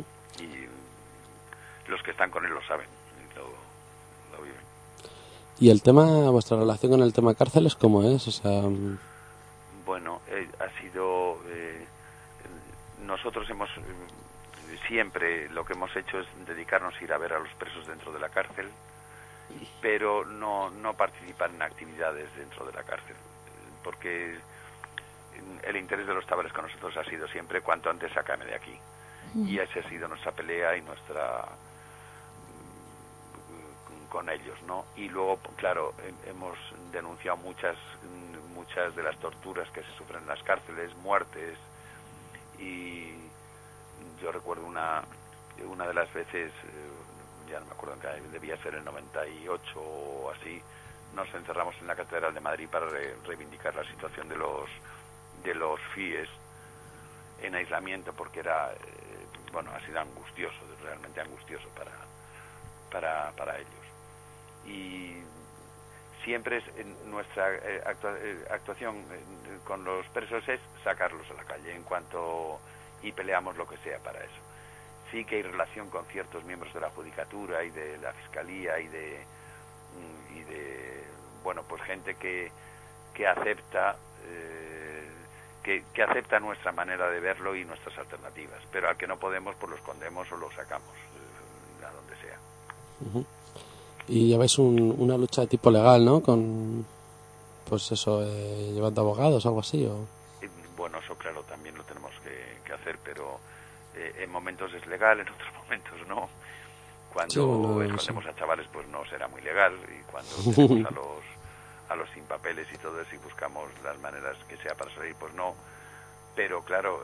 Y los que están con él lo saben, lo viven. Y el tema, vuestra relación con el tema cárceles, ¿cómo es? O sea, Bueno, ha sido... nosotros hemos... siempre lo que hemos hecho es dedicarnos a ir a ver a los presos dentro de la cárcel, pero no participar en actividades dentro de la cárcel, porque el interés de los chavales con nosotros ha sido siempre cuanto antes sácame de aquí. Y esa ha sido nuestra pelea y nuestra... con ellos, ¿no? Y luego, claro, hemos denunciado muchas de las torturas que se sufren en las cárceles, muertes, y yo recuerdo una de las veces, ya no me acuerdo en qué, debía ser el 98 o así, nos encerramos en la Catedral de Madrid para reivindicar la situación de los FIES en aislamiento, porque era, bueno, ha sido angustioso, realmente angustioso para ellos. Y siempre nuestra actuación con los presos es sacarlos a la calle y peleamos lo que sea para eso. Sí que hay relación con ciertos miembros de la judicatura y de la fiscalía y de bueno, pues gente que acepta que acepta nuestra manera de verlo y nuestras alternativas, pero al que no podemos pues lo escondemos o lo sacamos a donde sea. uh-huh. Y lleváis una lucha de tipo legal, ¿no? Con, pues eso, llevando abogados o algo así, ¿o? Bueno, eso claro, también lo tenemos que hacer, pero en momentos es legal, en otros momentos no. Cuando sí, bueno, escondemos sí. a chavales, pues no será muy legal, y cuando tenemos a los sin papeles y todo eso y buscamos las maneras que sea para salir, pues no. Pero claro,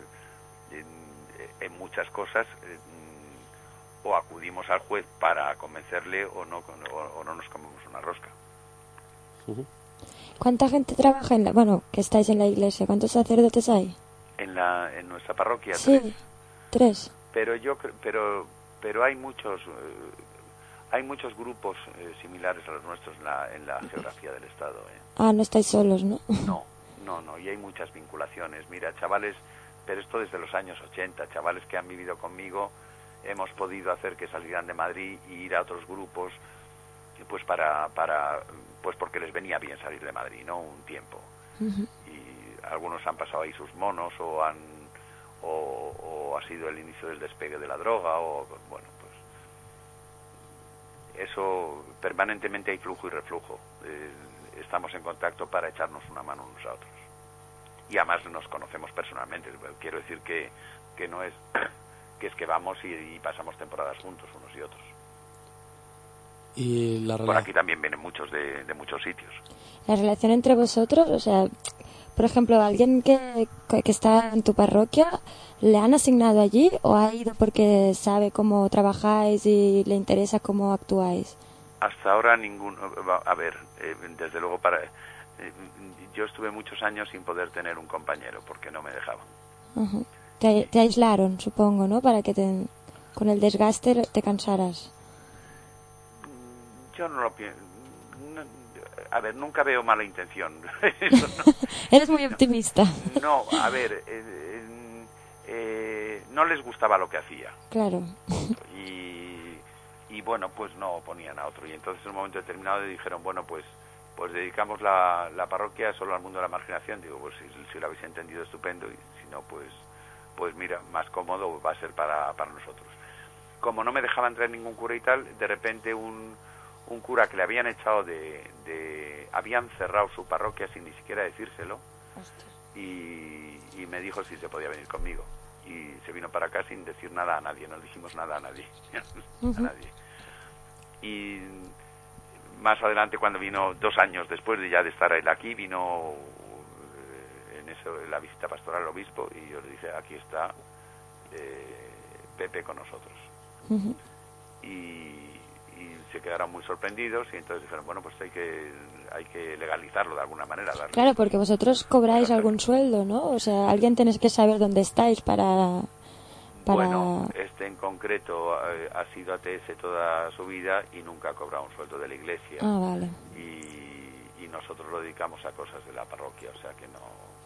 en muchas cosas o acudimos al juez para convencerle o no nos comemos una rosca. Uh-huh. ¿Cuánta gente trabaja que estáis en la iglesia? ¿Cuántos sacerdotes hay? En nuestra parroquia, sí, 3. Pero hay muchos grupos similares a los nuestros en la geografía del Estado. Ah, no estáis solos, ¿no? No, y hay muchas vinculaciones. Mira, chavales, pero esto desde los años 80, chavales que han vivido conmigo, hemos podido hacer que salieran de Madrid y ir a otros grupos, pues pues porque les venía bien salir de Madrid, ¿no? Un tiempo. Uh-huh. Y algunos han pasado ahí sus monos o ha sido el inicio del despegue de la droga o bueno, pues eso permanentemente hay flujo y reflujo. Estamos en contacto para echarnos una mano unos a otros. Y además nos conocemos personalmente. Quiero decir que no es que vamos y pasamos temporadas juntos unos y otros. Y por aquí también vienen muchos de muchos sitios. La relación entre vosotros, o sea, por ejemplo, alguien que está en tu parroquia, ¿le han asignado allí o ha ido porque sabe cómo trabajáis y le interesa cómo actuáis? Hasta ahora ninguno. A ver, desde luego yo estuve muchos años sin poder tener un compañero porque no me dejaban. Uh-huh. Te aislaron, supongo, ¿no? Para que con el desgaste te cansaras. Yo no lo pienso. A ver, nunca veo mala intención. Eres muy optimista. No, a ver, no les gustaba lo que hacía. Claro. Y bueno, pues no ponían a otro. Y entonces en un momento determinado dijeron, bueno, pues dedicamos la parroquia solo al mundo de la marginación. Digo, pues si lo habéis entendido, estupendo. Y si no, pues pues mira, más cómodo va a ser para nosotros. Como no me dejaba entrar ningún cura y tal, de repente un cura que le habían echado habían cerrado su parroquia sin ni siquiera decírselo, y me dijo si se podía venir conmigo, y se vino para acá sin decir nada a nadie, no dijimos nada a nadie. A nadie. Y más adelante, cuando vino 2 años después de ya de estar él aquí, vino en la visita pastoral al obispo, y yo le dije, aquí está Pepe con nosotros. Y se quedaron muy sorprendidos, y entonces dijeron, bueno, pues hay que legalizarlo de alguna manera. Claro, porque vosotros cobráis algún sueldo, ¿no? O sea, alguien tenéis que saber dónde estáis para... Bueno, este en concreto ha sido ATS toda su vida y nunca ha cobrado un sueldo de la iglesia. Ah, vale. Y nosotros lo dedicamos a cosas de la parroquia, o sea que no...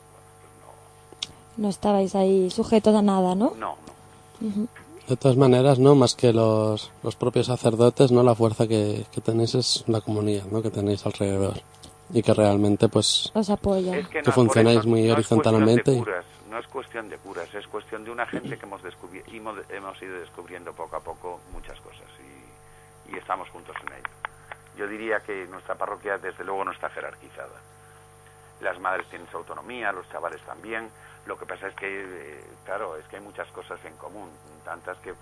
No estabais ahí sujetos a nada, ¿no? No. De todas maneras, ¿no? Más que los propios sacerdotes, ¿no? La fuerza que tenéis es la comunidad, ¿no? Que tenéis alrededor. Y que realmente, pues... Os apoya. Es que que funcionáis muy horizontalmente. No es cuestión de curas, es cuestión de una gente que hemos ido descubriendo poco a poco muchas cosas. Y estamos juntos en ello. Yo diría que nuestra parroquia, desde luego, no está jerarquizada. Las madres tienen su autonomía, los chavales también. Lo que pasa es que, claro, es que hay muchas cosas en común, tantas que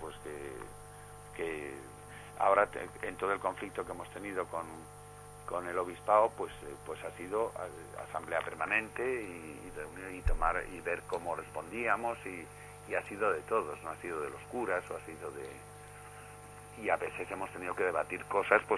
ahora en todo el conflicto que hemos tenido con el obispado, pues ha sido asamblea permanente y reunir y tomar y ver cómo respondíamos, y ha sido de todos, no ha sido de los curas, o ha sido y a veces hemos tenido que debatir cosas, pues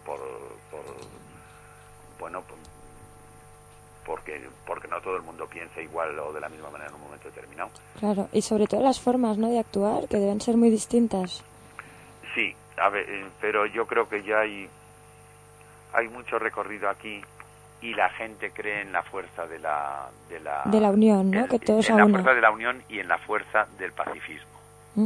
porque no todo el mundo piensa igual o de la misma manera en un momento determinado. Claro, y sobre todo las formas, ¿no?, de actuar, que deben ser muy distintas. Sí, pero yo creo que ya hay mucho recorrido aquí, y la gente cree en la fuerza de la unión, ¿no? Que todos en la fuerza de la unión y en la fuerza del pacifismo.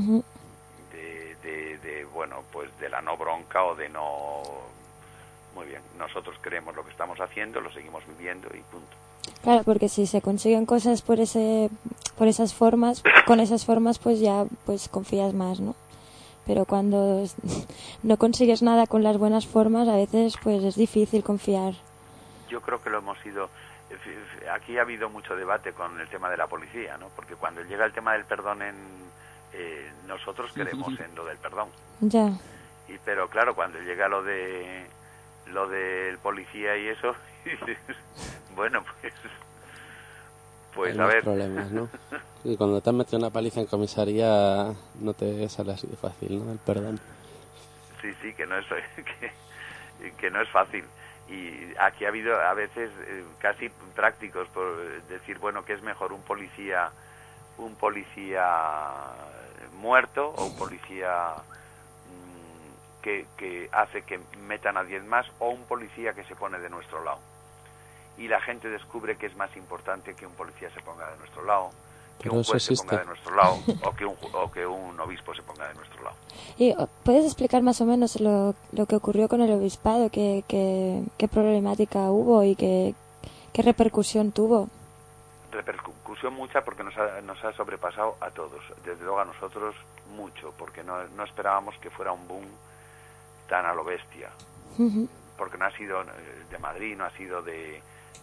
Bueno, pues de la no bronca o de no... Muy bien, nosotros creemos lo que estamos haciendo, lo seguimos viviendo y punto. Claro, porque si se consiguen cosas por esas formas, con esas formas, pues ya pues confías más, ¿no? Pero cuando no consigues nada con las buenas formas, a veces pues es difícil confiar. Yo creo que lo hemos ido... Aquí ha habido mucho debate con el tema de la policía, ¿no? Porque cuando llega el tema del perdón nosotros creemos en lo del perdón. Ya. Pero claro, cuando llega lo del policía y eso, bueno, pues hay a más ver. problemas, ¿no? Y cuando te han metido una paliza en comisaría no te sale así de fácil, ¿no? El perdón. Sí, que no es que no es fácil. Y aquí ha habido a veces casi prácticos por decir, bueno, ¿qué es mejor, un policía muerto o un policía que hace que metan a 10 más, o un policía que se pone de nuestro lado? Y la gente descubre que es más importante que un policía se ponga de nuestro lado, que un juez se ponga de nuestro lado, o que un obispo se ponga de nuestro lado. ¿Y puedes explicar más o menos lo que ocurrió con el obispado? ¿Qué problemática hubo y qué repercusión tuvo? Repercusión mucha, porque nos ha sobrepasado a todos, desde luego a nosotros mucho, porque no esperábamos que fuera un boom tan a lo bestia. Uh-huh. Porque no ha sido de Madrid, no ha sido de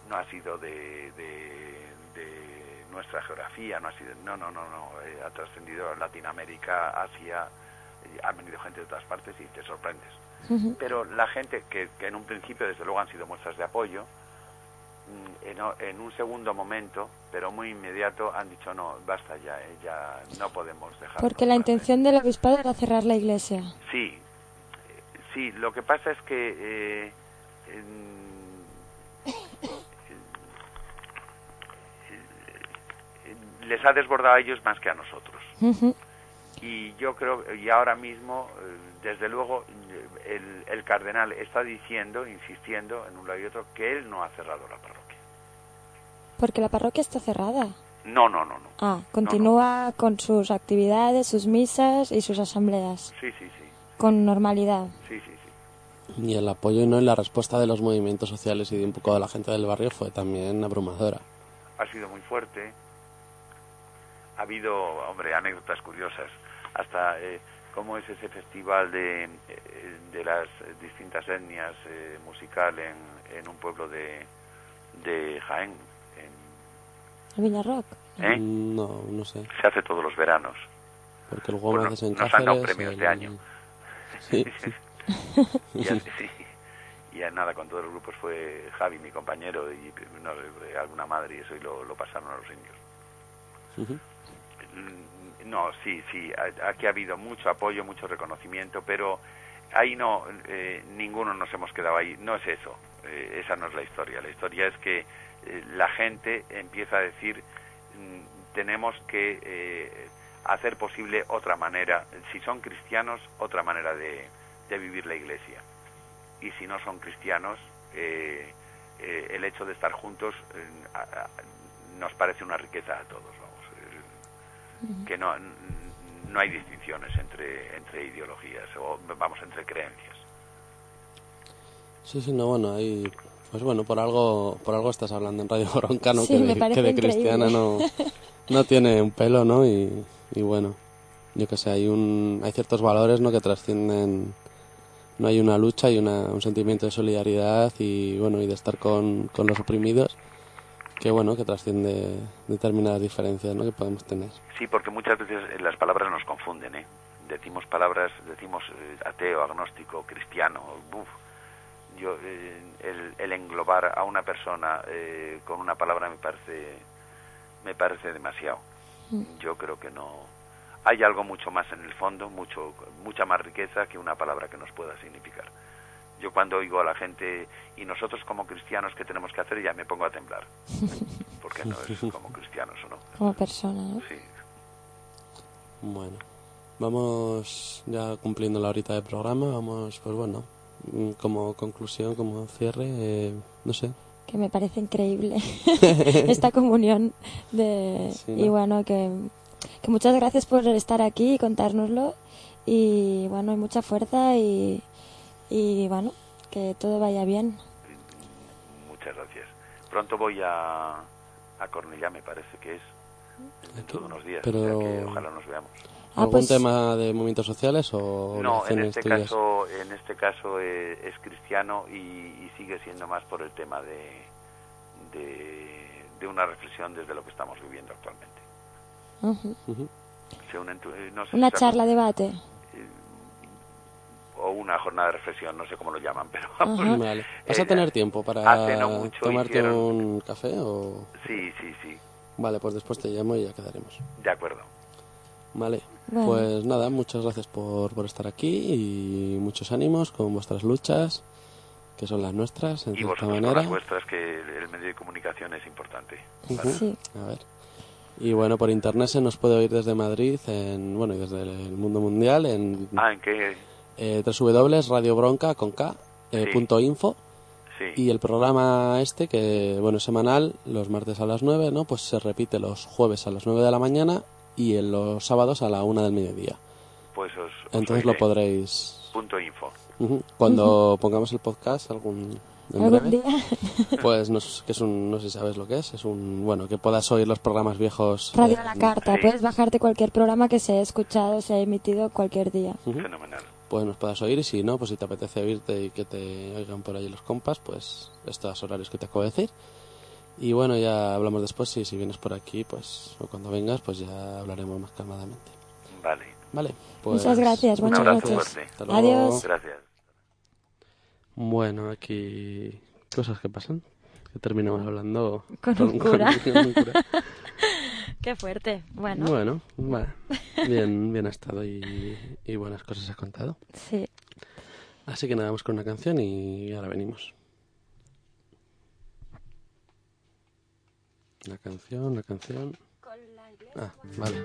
nuestra geografía, no, ha trascendido a Latinoamérica, Asia, ha venido gente de todas partes y te sorprendes. Uh-huh. Pero la gente que en un principio desde luego han sido muestras de apoyo, en un segundo momento, pero muy inmediato, han dicho no, basta ya no podemos dejar. Porque la intención del obispado era cerrar la iglesia. Sí, lo que pasa es que les ha desbordado a ellos más que a nosotros. Uh-huh. Y yo creo, y ahora mismo, desde luego, el cardenal está insistiendo en un lado y otro, que él no ha cerrado la parroquia. Porque la parroquia está cerrada. No. Ah, continúa con sus actividades, sus misas y sus asambleas. Sí. Con normalidad. Sí. Y el apoyo y la respuesta de los movimientos sociales y de un poco de la gente del barrio fue también abrumadora. Ha sido muy fuerte. Ha habido, hombre, anécdotas curiosas. Hasta cómo es ese festival de las distintas etnias musical en un pueblo de Jaén. ¿El Villarrock? No sé. Se hace todos los veranos. Porque el Gómez es en nos han dado un Cáceres, premio este año. Sí. Y nada, con todos los grupos fue Javi, mi compañero, y alguna madre, y eso, y lo pasaron a los indios. No, sí, aquí ha habido mucho apoyo, mucho reconocimiento, pero ahí ninguno nos hemos quedado ahí. No es eso, esa no es la historia. La historia es que la gente empieza a decir, tenemos que hacer posible otra manera, si son cristianos, otra manera de vivir la Iglesia. Y si no son cristianos, el hecho de estar juntos nos parece una riqueza a todos, vamos. Que no hay distinciones entre ideologías, o vamos, entre creencias. Sí, no, bueno, ahí... Pues bueno, por algo estás hablando en Radio Bronca, ¿no? Sí, que de cristiana no tiene un pelo, ¿no? Y bueno, yo que sé, hay ciertos valores, ¿no? Que trascienden... No hay una lucha y un sentimiento de solidaridad y bueno, y de estar con los oprimidos, que bueno, que trasciende determinadas diferencias, ¿no? Que podemos tener. Sí, porque muchas veces las palabras nos confunden, ¿eh? Decimos ateo, agnóstico, cristiano. Yo el englobar a una persona con una palabra me parece demasiado. Yo creo que no. Hay algo mucho más en el fondo, mucha más riqueza que una palabra que nos pueda significar. Yo cuando oigo a la gente, y nosotros como cristianos, ¿qué tenemos que hacer? Ya me pongo a temblar. Porque no es como cristianos, ¿o no? Como persona, ¿no? Sí. Bueno, vamos ya cumpliendo la horita de programa, vamos, pues bueno, como conclusión, como cierre, no sé. Que me parece increíble esta comunión y bueno, que muchas gracias por estar aquí y contárnoslo, y bueno, hay mucha fuerza y bueno, que todo vaya bien. Muchas gracias. Pronto voy a Cornellá, me parece que es dentro de unos días, pero... o sea que ojalá nos veamos. ¿Algún tema de movimientos sociales o no? En este tuyas? caso es cristiano y sigue siendo más por el tema de una reflexión desde lo que estamos viviendo actualmente. No sé una charla, debate o una jornada de reflexión, no sé cómo lo llaman, pero vale. ¿Vas a tener tiempo para tomarte un café o...? Sí. Vale, pues después te llamo y ya quedaremos. De acuerdo. Vale, pues nada, muchas gracias por estar aquí y muchos ánimos con vuestras luchas, que son las nuestras, en cierta manera. Con las vuestras, que el medio de comunicación es importante. ¿Vale? Sí. A ver. Y bueno, por internet se nos puede oír desde Madrid, y desde el mundo mundial, en qué? www.radiobronca.info. Sí. Y el programa que bueno, es semanal, los martes a las 9, ¿no? Pues se repite los jueves a las 9 de la mañana y los sábados a la 1 del mediodía. Pues entonces lo podréis... .info. Cuando pongamos el podcast algún día, pues no sé si sabes lo que es bueno, que puedas oír los programas viejos. Radio a la carta, puedes bajarte cualquier programa que se haya escuchado, se haya emitido cualquier día. Fenomenal. Pues nos puedas oír, y si no, pues si te apetece oírte y que te oigan por ahí los compas, pues estos horarios que te acabo de decir. Y bueno, ya hablamos después, y si vienes por aquí, pues, o cuando vengas, pues ya hablaremos más calmadamente. Vale, pues... Muchas gracias, buenas noches. Adiós. Gracias. Bueno, aquí cosas que pasan, que terminamos hablando con un cura. Con un cura. Qué fuerte. Bueno, bien ha estado y buenas cosas has contado. Sí. Así que nada, vamos con una canción y ahora venimos. La canción. ¿Con la iglesia? Vale.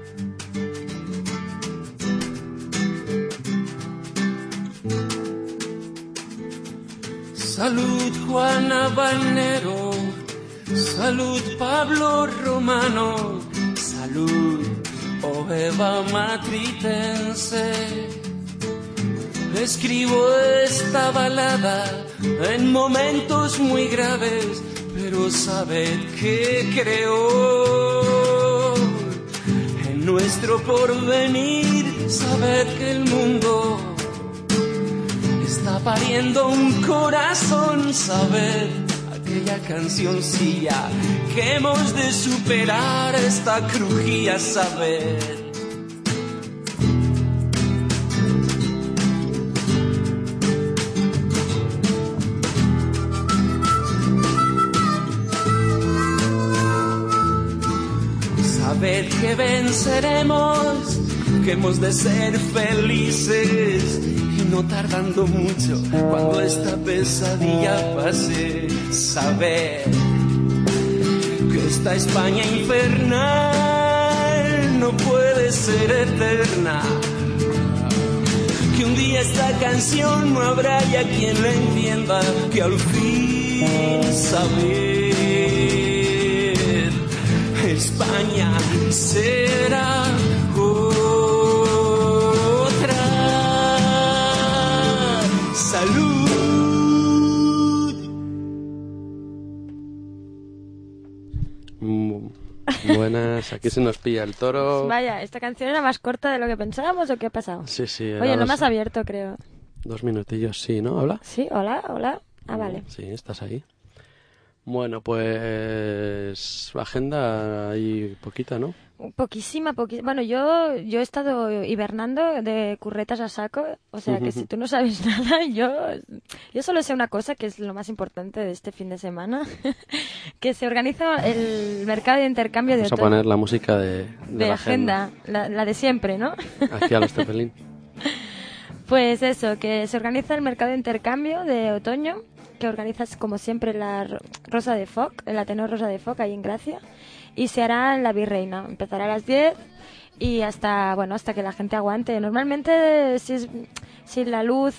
Salud Juana Balnero, salud Pablo Romano, salud Eva Matritense. Escribo esta balada en momentos muy graves, pero sabed que creo nuestro porvenir. Saber que el mundo está pariendo un corazón, saber aquella cancioncilla que hemos de superar esta crujía, saber. Saber que venceremos, que hemos de ser felices y no tardando mucho cuando esta pesadilla pase. Saber que esta España infernal no puede ser eterna, que un día esta canción no habrá ya quien la entienda, que al fin saber España será otra. Salud. Buenas, aquí se nos pilla el toro. Vaya, ¿esta canción era más corta de lo que pensábamos o qué ha pasado? Sí, sí. Oye, no me has abierto, creo. 2 minutillos, sí, ¿no? ¿Habla? Sí, hola, hola. Ah, vale. Sí, estás ahí. Bueno, pues agenda hay poquita, ¿no? Poquísima. Bueno, yo he estado hibernando de curretas a saco, o sea que si tú no sabes nada, yo solo sé una cosa que es lo más importante de este fin de semana, que se organiza el mercado de intercambio de Vamos otoño. a poner la música de la agenda, la de siempre, ¿no? Aquí a los Tepelín. Pues eso, que se organiza el mercado de intercambio de otoño, que organizas como siempre la Rosa de Foc, el Ateneo Rosa de Foc, ahí en Gracia, y se hará en la Virreina. Empezará a las 10 y hasta que la gente aguante. Normalmente si la luz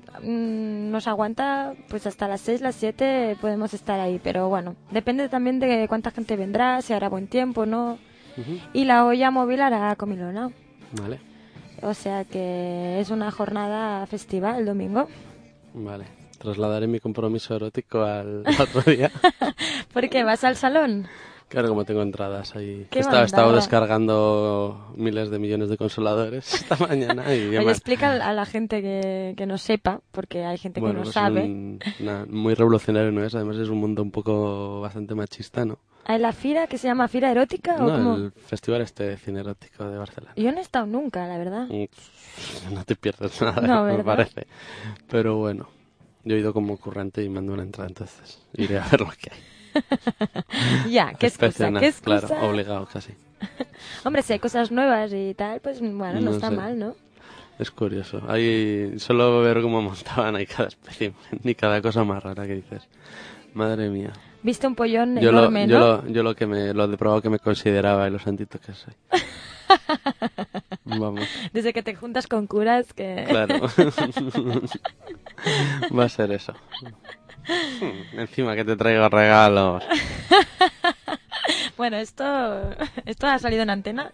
nos aguanta, pues hasta las 6, las 7 podemos estar ahí, pero bueno, depende también de cuánta gente vendrá, si hará buen tiempo, ¿no? Y la olla móvil hará comilona. Vale. O sea que es una jornada festiva el domingo. Vale. Trasladaré mi compromiso erótico al otro día. ¿Por qué? ¿Vas al salón? Claro, como tengo entradas ahí. ¿Qué He estado descargando miles de millones de consoladores esta mañana. Y Oye, explica a la gente que no sepa, porque hay gente que no pues sabe. Muy revolucionario no es, además es un mundo un poco bastante machista, ¿no? ¿Hay la fira que se llama Fira Erótica? No, ¿o cómo? el festival cine erótico de Barcelona. Yo no he estado nunca, la verdad. No te pierdes nada, No, me ¿verdad? parece. Pero bueno, yo he ido como ocurrente y mando una entrada, entonces iré a ver lo que hay. Ya, qué excusa. Claro, obligado casi. Hombre, si hay cosas nuevas y tal, pues bueno, no está mal, ¿no? Es curioso. Ahí solo ver cómo montaban ahí cada especie y cada cosa más rara que dices. Madre mía. Viste un pollón enorme, ¿no? Yo lo de probado que me consideraba y lo santito que soy. Vamos. Desde que te juntas con curas que... Claro. Va a ser eso. Encima que te traigo regalos. Bueno, esto ha salido en antena.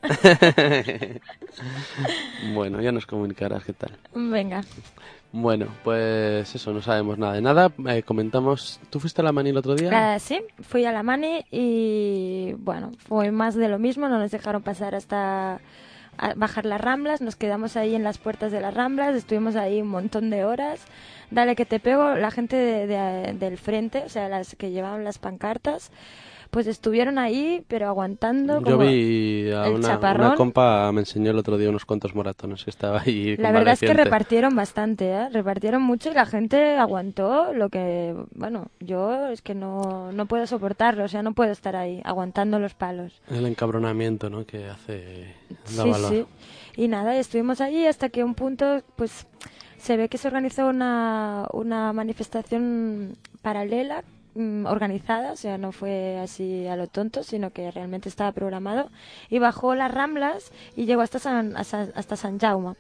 Bueno, ya nos comunicarás qué tal. Venga. Bueno, pues eso, no sabemos nada de nada. Comentamos, ¿tú fuiste a la Mani el otro día? Sí, fui a la Mani y bueno, fue más de lo mismo. No nos dejaron pasar hasta a bajar las Ramblas. Nos quedamos ahí en las puertas de las Ramblas. Estuvimos ahí un montón de horas. Dale que te pego. La gente del frente, o sea, las que llevaban las pancartas, pues estuvieron ahí, pero aguantando. Yo como vi a una compa, me enseñó el otro día unos cuantos moratones que estaba ahí. La verdad es que repartieron bastante, repartieron mucho y la gente aguantó lo que, bueno, yo es que no puedo soportarlo, o sea, no puedo estar ahí aguantando los palos. El encabronamiento, ¿no?, que hace, da sí, valor. Sí, y nada, estuvimos allí hasta que un punto, pues, se ve que se organizó una manifestación paralela, organizada, o sea, no fue así a lo tonto, sino que realmente estaba programado, y bajó las Ramblas y llegó hasta San Jaume.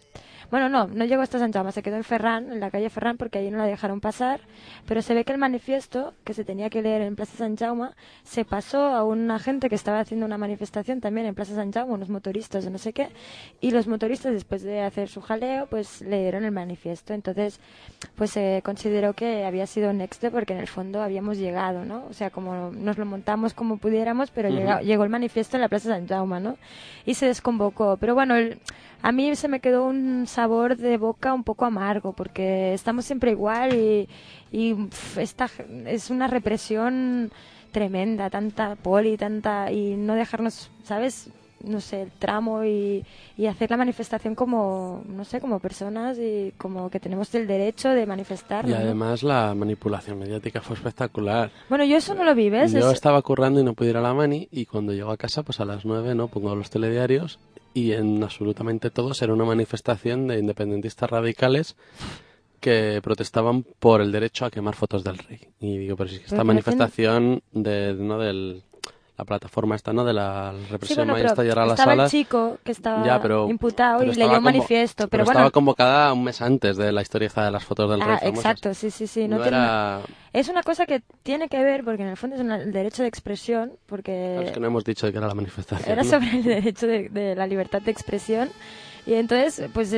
Bueno, no llegó hasta Sant Jaume, se quedó en Ferran, en la calle Ferran, porque ahí no la dejaron pasar, pero se ve que el manifiesto, que se tenía que leer en Plaza Sant Jaume, se pasó a una gente que estaba haciendo una manifestación también en Plaza Sant Jaume, unos motoristas o no sé qué, y los motoristas, después de hacer su jaleo, pues leyeron el manifiesto. Entonces, pues se consideró que había sido un éxito porque en el fondo habíamos llegado, ¿no? O sea, como nos lo montamos como pudiéramos, pero llegó el manifiesto en la Plaza Sant Jaume, ¿no? Y se desconvocó. Pero bueno, a mí se me quedó un sabor de boca un poco amargo, porque estamos siempre igual y esta es una represión tremenda, tanta poli, y no dejarnos, ¿sabes?, no sé, el tramo y hacer la manifestación como, no sé, como personas y como que tenemos el derecho de manifestar. Y además la manipulación mediática fue espectacular. Bueno, yo eso no lo vi, ¿ves? Yo estaba currando y no pude ir a la mani, y cuando llego a casa, pues a las 9, ¿no?, pongo los telediarios y en absolutamente todos era una manifestación de independentistas radicales que protestaban por el derecho a quemar fotos del rey. Y digo, pero si es que esta manifestación la plataforma esta, ¿no?, de la represión maestra, llegar a las salas. Estaba el chico que estaba imputado y leyó un manifiesto. Pero bueno, estaba convocada un mes antes de la historia de las fotos del rey famosas. Exacto, sí. No era... Es una cosa que tiene que ver, porque en el fondo es el derecho de expresión, porque... Claro, es que no hemos dicho que era la manifestación. Era sobre el derecho de la libertad de expresión. Y entonces, pues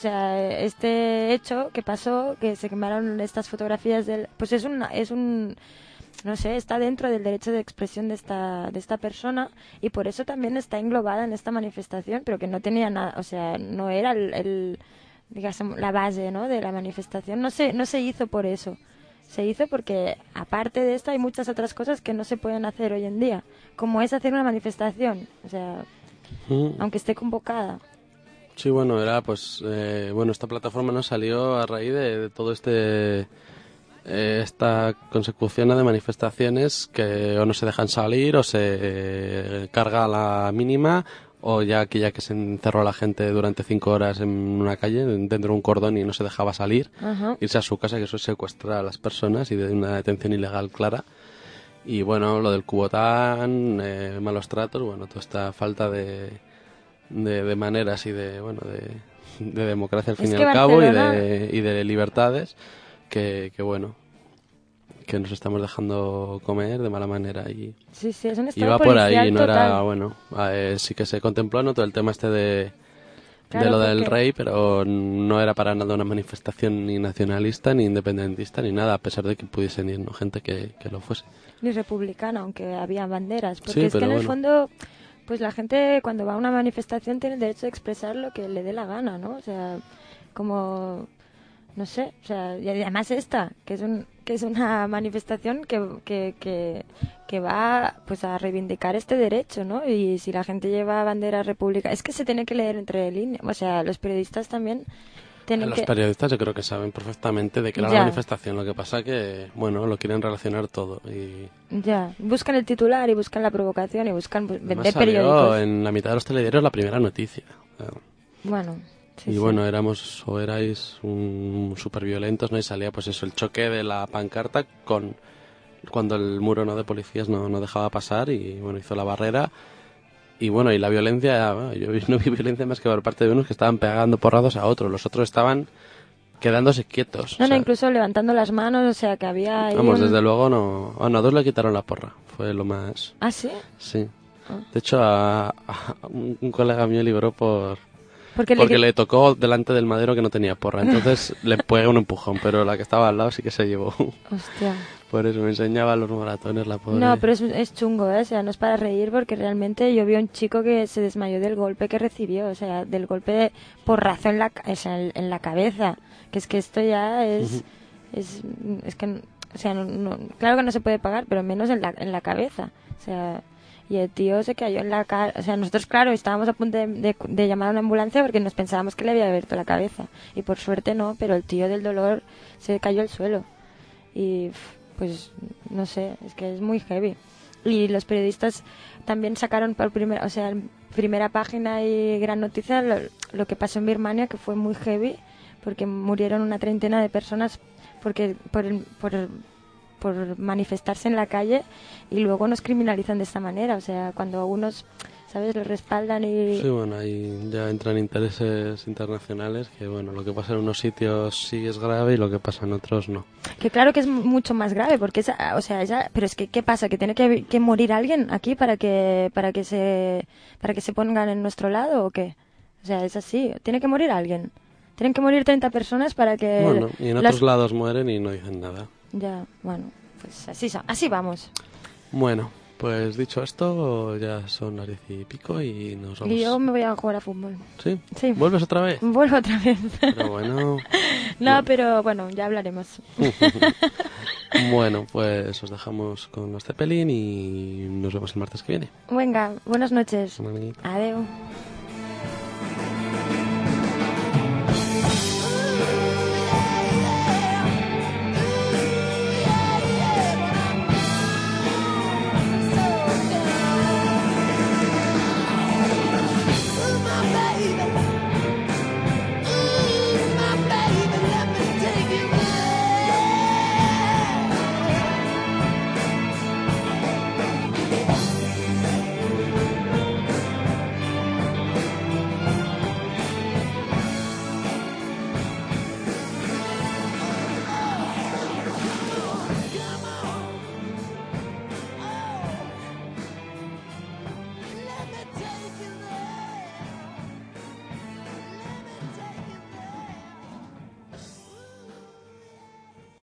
este hecho que pasó, que se quemaron estas fotografías pues es un no sé, está dentro del derecho de expresión de esta persona, y por eso también está englobada en esta manifestación, pero que no tenía nada, o sea, no era digamos, la base, ¿no?, de la manifestación. No se hizo por eso. Se hizo porque, aparte de esto, hay muchas otras cosas que no se pueden hacer hoy en día, como es hacer una manifestación, o sea, aunque esté convocada. Sí, bueno, era pues esta plataforma nos salió a raíz de todo esta consecución de manifestaciones que o no se dejan salir o se carga a la mínima, o ya que se encerró a la gente durante 5 horas en una calle dentro de un cordón y no se dejaba salir, irse a su casa, que eso es secuestrar a las personas y de una detención ilegal clara. Y bueno, lo del Cubotán, malos tratos, bueno, toda esta falta de maneras y de democracia al fin y al cabo, y de libertades que nos estamos dejando comer de mala manera, y sí, es un estado iba por ahí, no total. Era sí que se contempló, ¿no?, todo el tema de lo del rey, pero no era para nada una manifestación ni nacionalista ni independentista ni nada, a pesar de que pudiesen ir, ¿no?, gente que lo fuese, ni republicana, aunque había banderas, porque es que en el fondo, pues la gente cuando va a una manifestación tiene el derecho de expresar lo que le dé la gana, ¿no? O sea, como, no sé, o sea, y además que es una manifestación que va pues a reivindicar este derecho, ¿no? Y si la gente lleva bandera republicana, es que se tiene que leer entre líneas, o sea, los periodistas también tienen que... Los periodistas yo creo que saben perfectamente de qué era la manifestación, lo que pasa que, bueno, lo quieren relacionar todo y... Ya, buscan el titular y buscan la provocación y buscan vender salió periódicos. En la mitad de los telediarios la primera noticia. Bueno... Sí, bueno, erais súper violentos, ¿no? Y salía pues eso, el choque de la pancarta cuando el muro, ¿no?, de policías no dejaba pasar, y bueno, hizo la barrera. Y bueno, y la violencia, yo no vi violencia más que por parte de unos que estaban pegando porrazos a otros, los otros estaban quedándose quietos. No, incluso levantando las manos, o sea, que había ahí desde luego no... a dos le quitaron la porra, fue lo más... ¿Ah, sí? Sí. De hecho, a un colega mío libró porque le tocó delante del madero que no tenía porra, entonces le pegué un empujón, pero la que estaba al lado sí que se llevó. Hostia. Por eso me enseñaba los moratones, la pobre. No, pero es chungo, ¿eh? O sea, no es para reír, porque realmente yo vi a un chico que se desmayó del golpe que recibió, o sea, del golpe de porrazo en la cabeza, que es que esto ya es que, o sea, claro que no se puede pagar, pero menos en la cabeza, o sea... Y el tío se cayó en la cara. O sea, nosotros, claro, estábamos a punto de llamar a una ambulancia porque nos pensábamos que le había abierto la cabeza. Y por suerte no, pero el tío del dolor se cayó al suelo. Y, pues, no sé, es que es muy heavy. Y los periodistas también sacaron por primera página y gran noticia lo que pasó en Birmania, que fue muy heavy, porque murieron una treintena de personas porque por manifestarse en la calle, y luego nos criminalizan de esta manera. O sea, cuando unos ¿sabes? Lo respaldan y... Sí, bueno, ahí ya entran intereses internacionales que, bueno, lo que pasa en unos sitios sí es grave y lo que pasa en otros no. Que claro que es mucho más grave, porque pero es que ¿qué pasa? ¿Que tiene que morir alguien aquí para que se pongan en nuestro lado o qué? O sea, es así, tiene que morir alguien. Tienen que morir 30 personas para que... Bueno, y en otros lados mueren y no dicen nada. Ya, bueno, pues así vamos. Bueno, pues dicho esto, ya son las 10 y pico y nos vamos. Y yo me voy a jugar a fútbol. ¿Sí? Sí. ¿Vuelves otra vez? Vuelvo otra vez. Pero bueno... No, pero bueno, ya hablaremos. Bueno, pues os dejamos con los Zeppelin y nos vemos el martes que viene. Venga, buenas noches. Buenas noches. Adeu.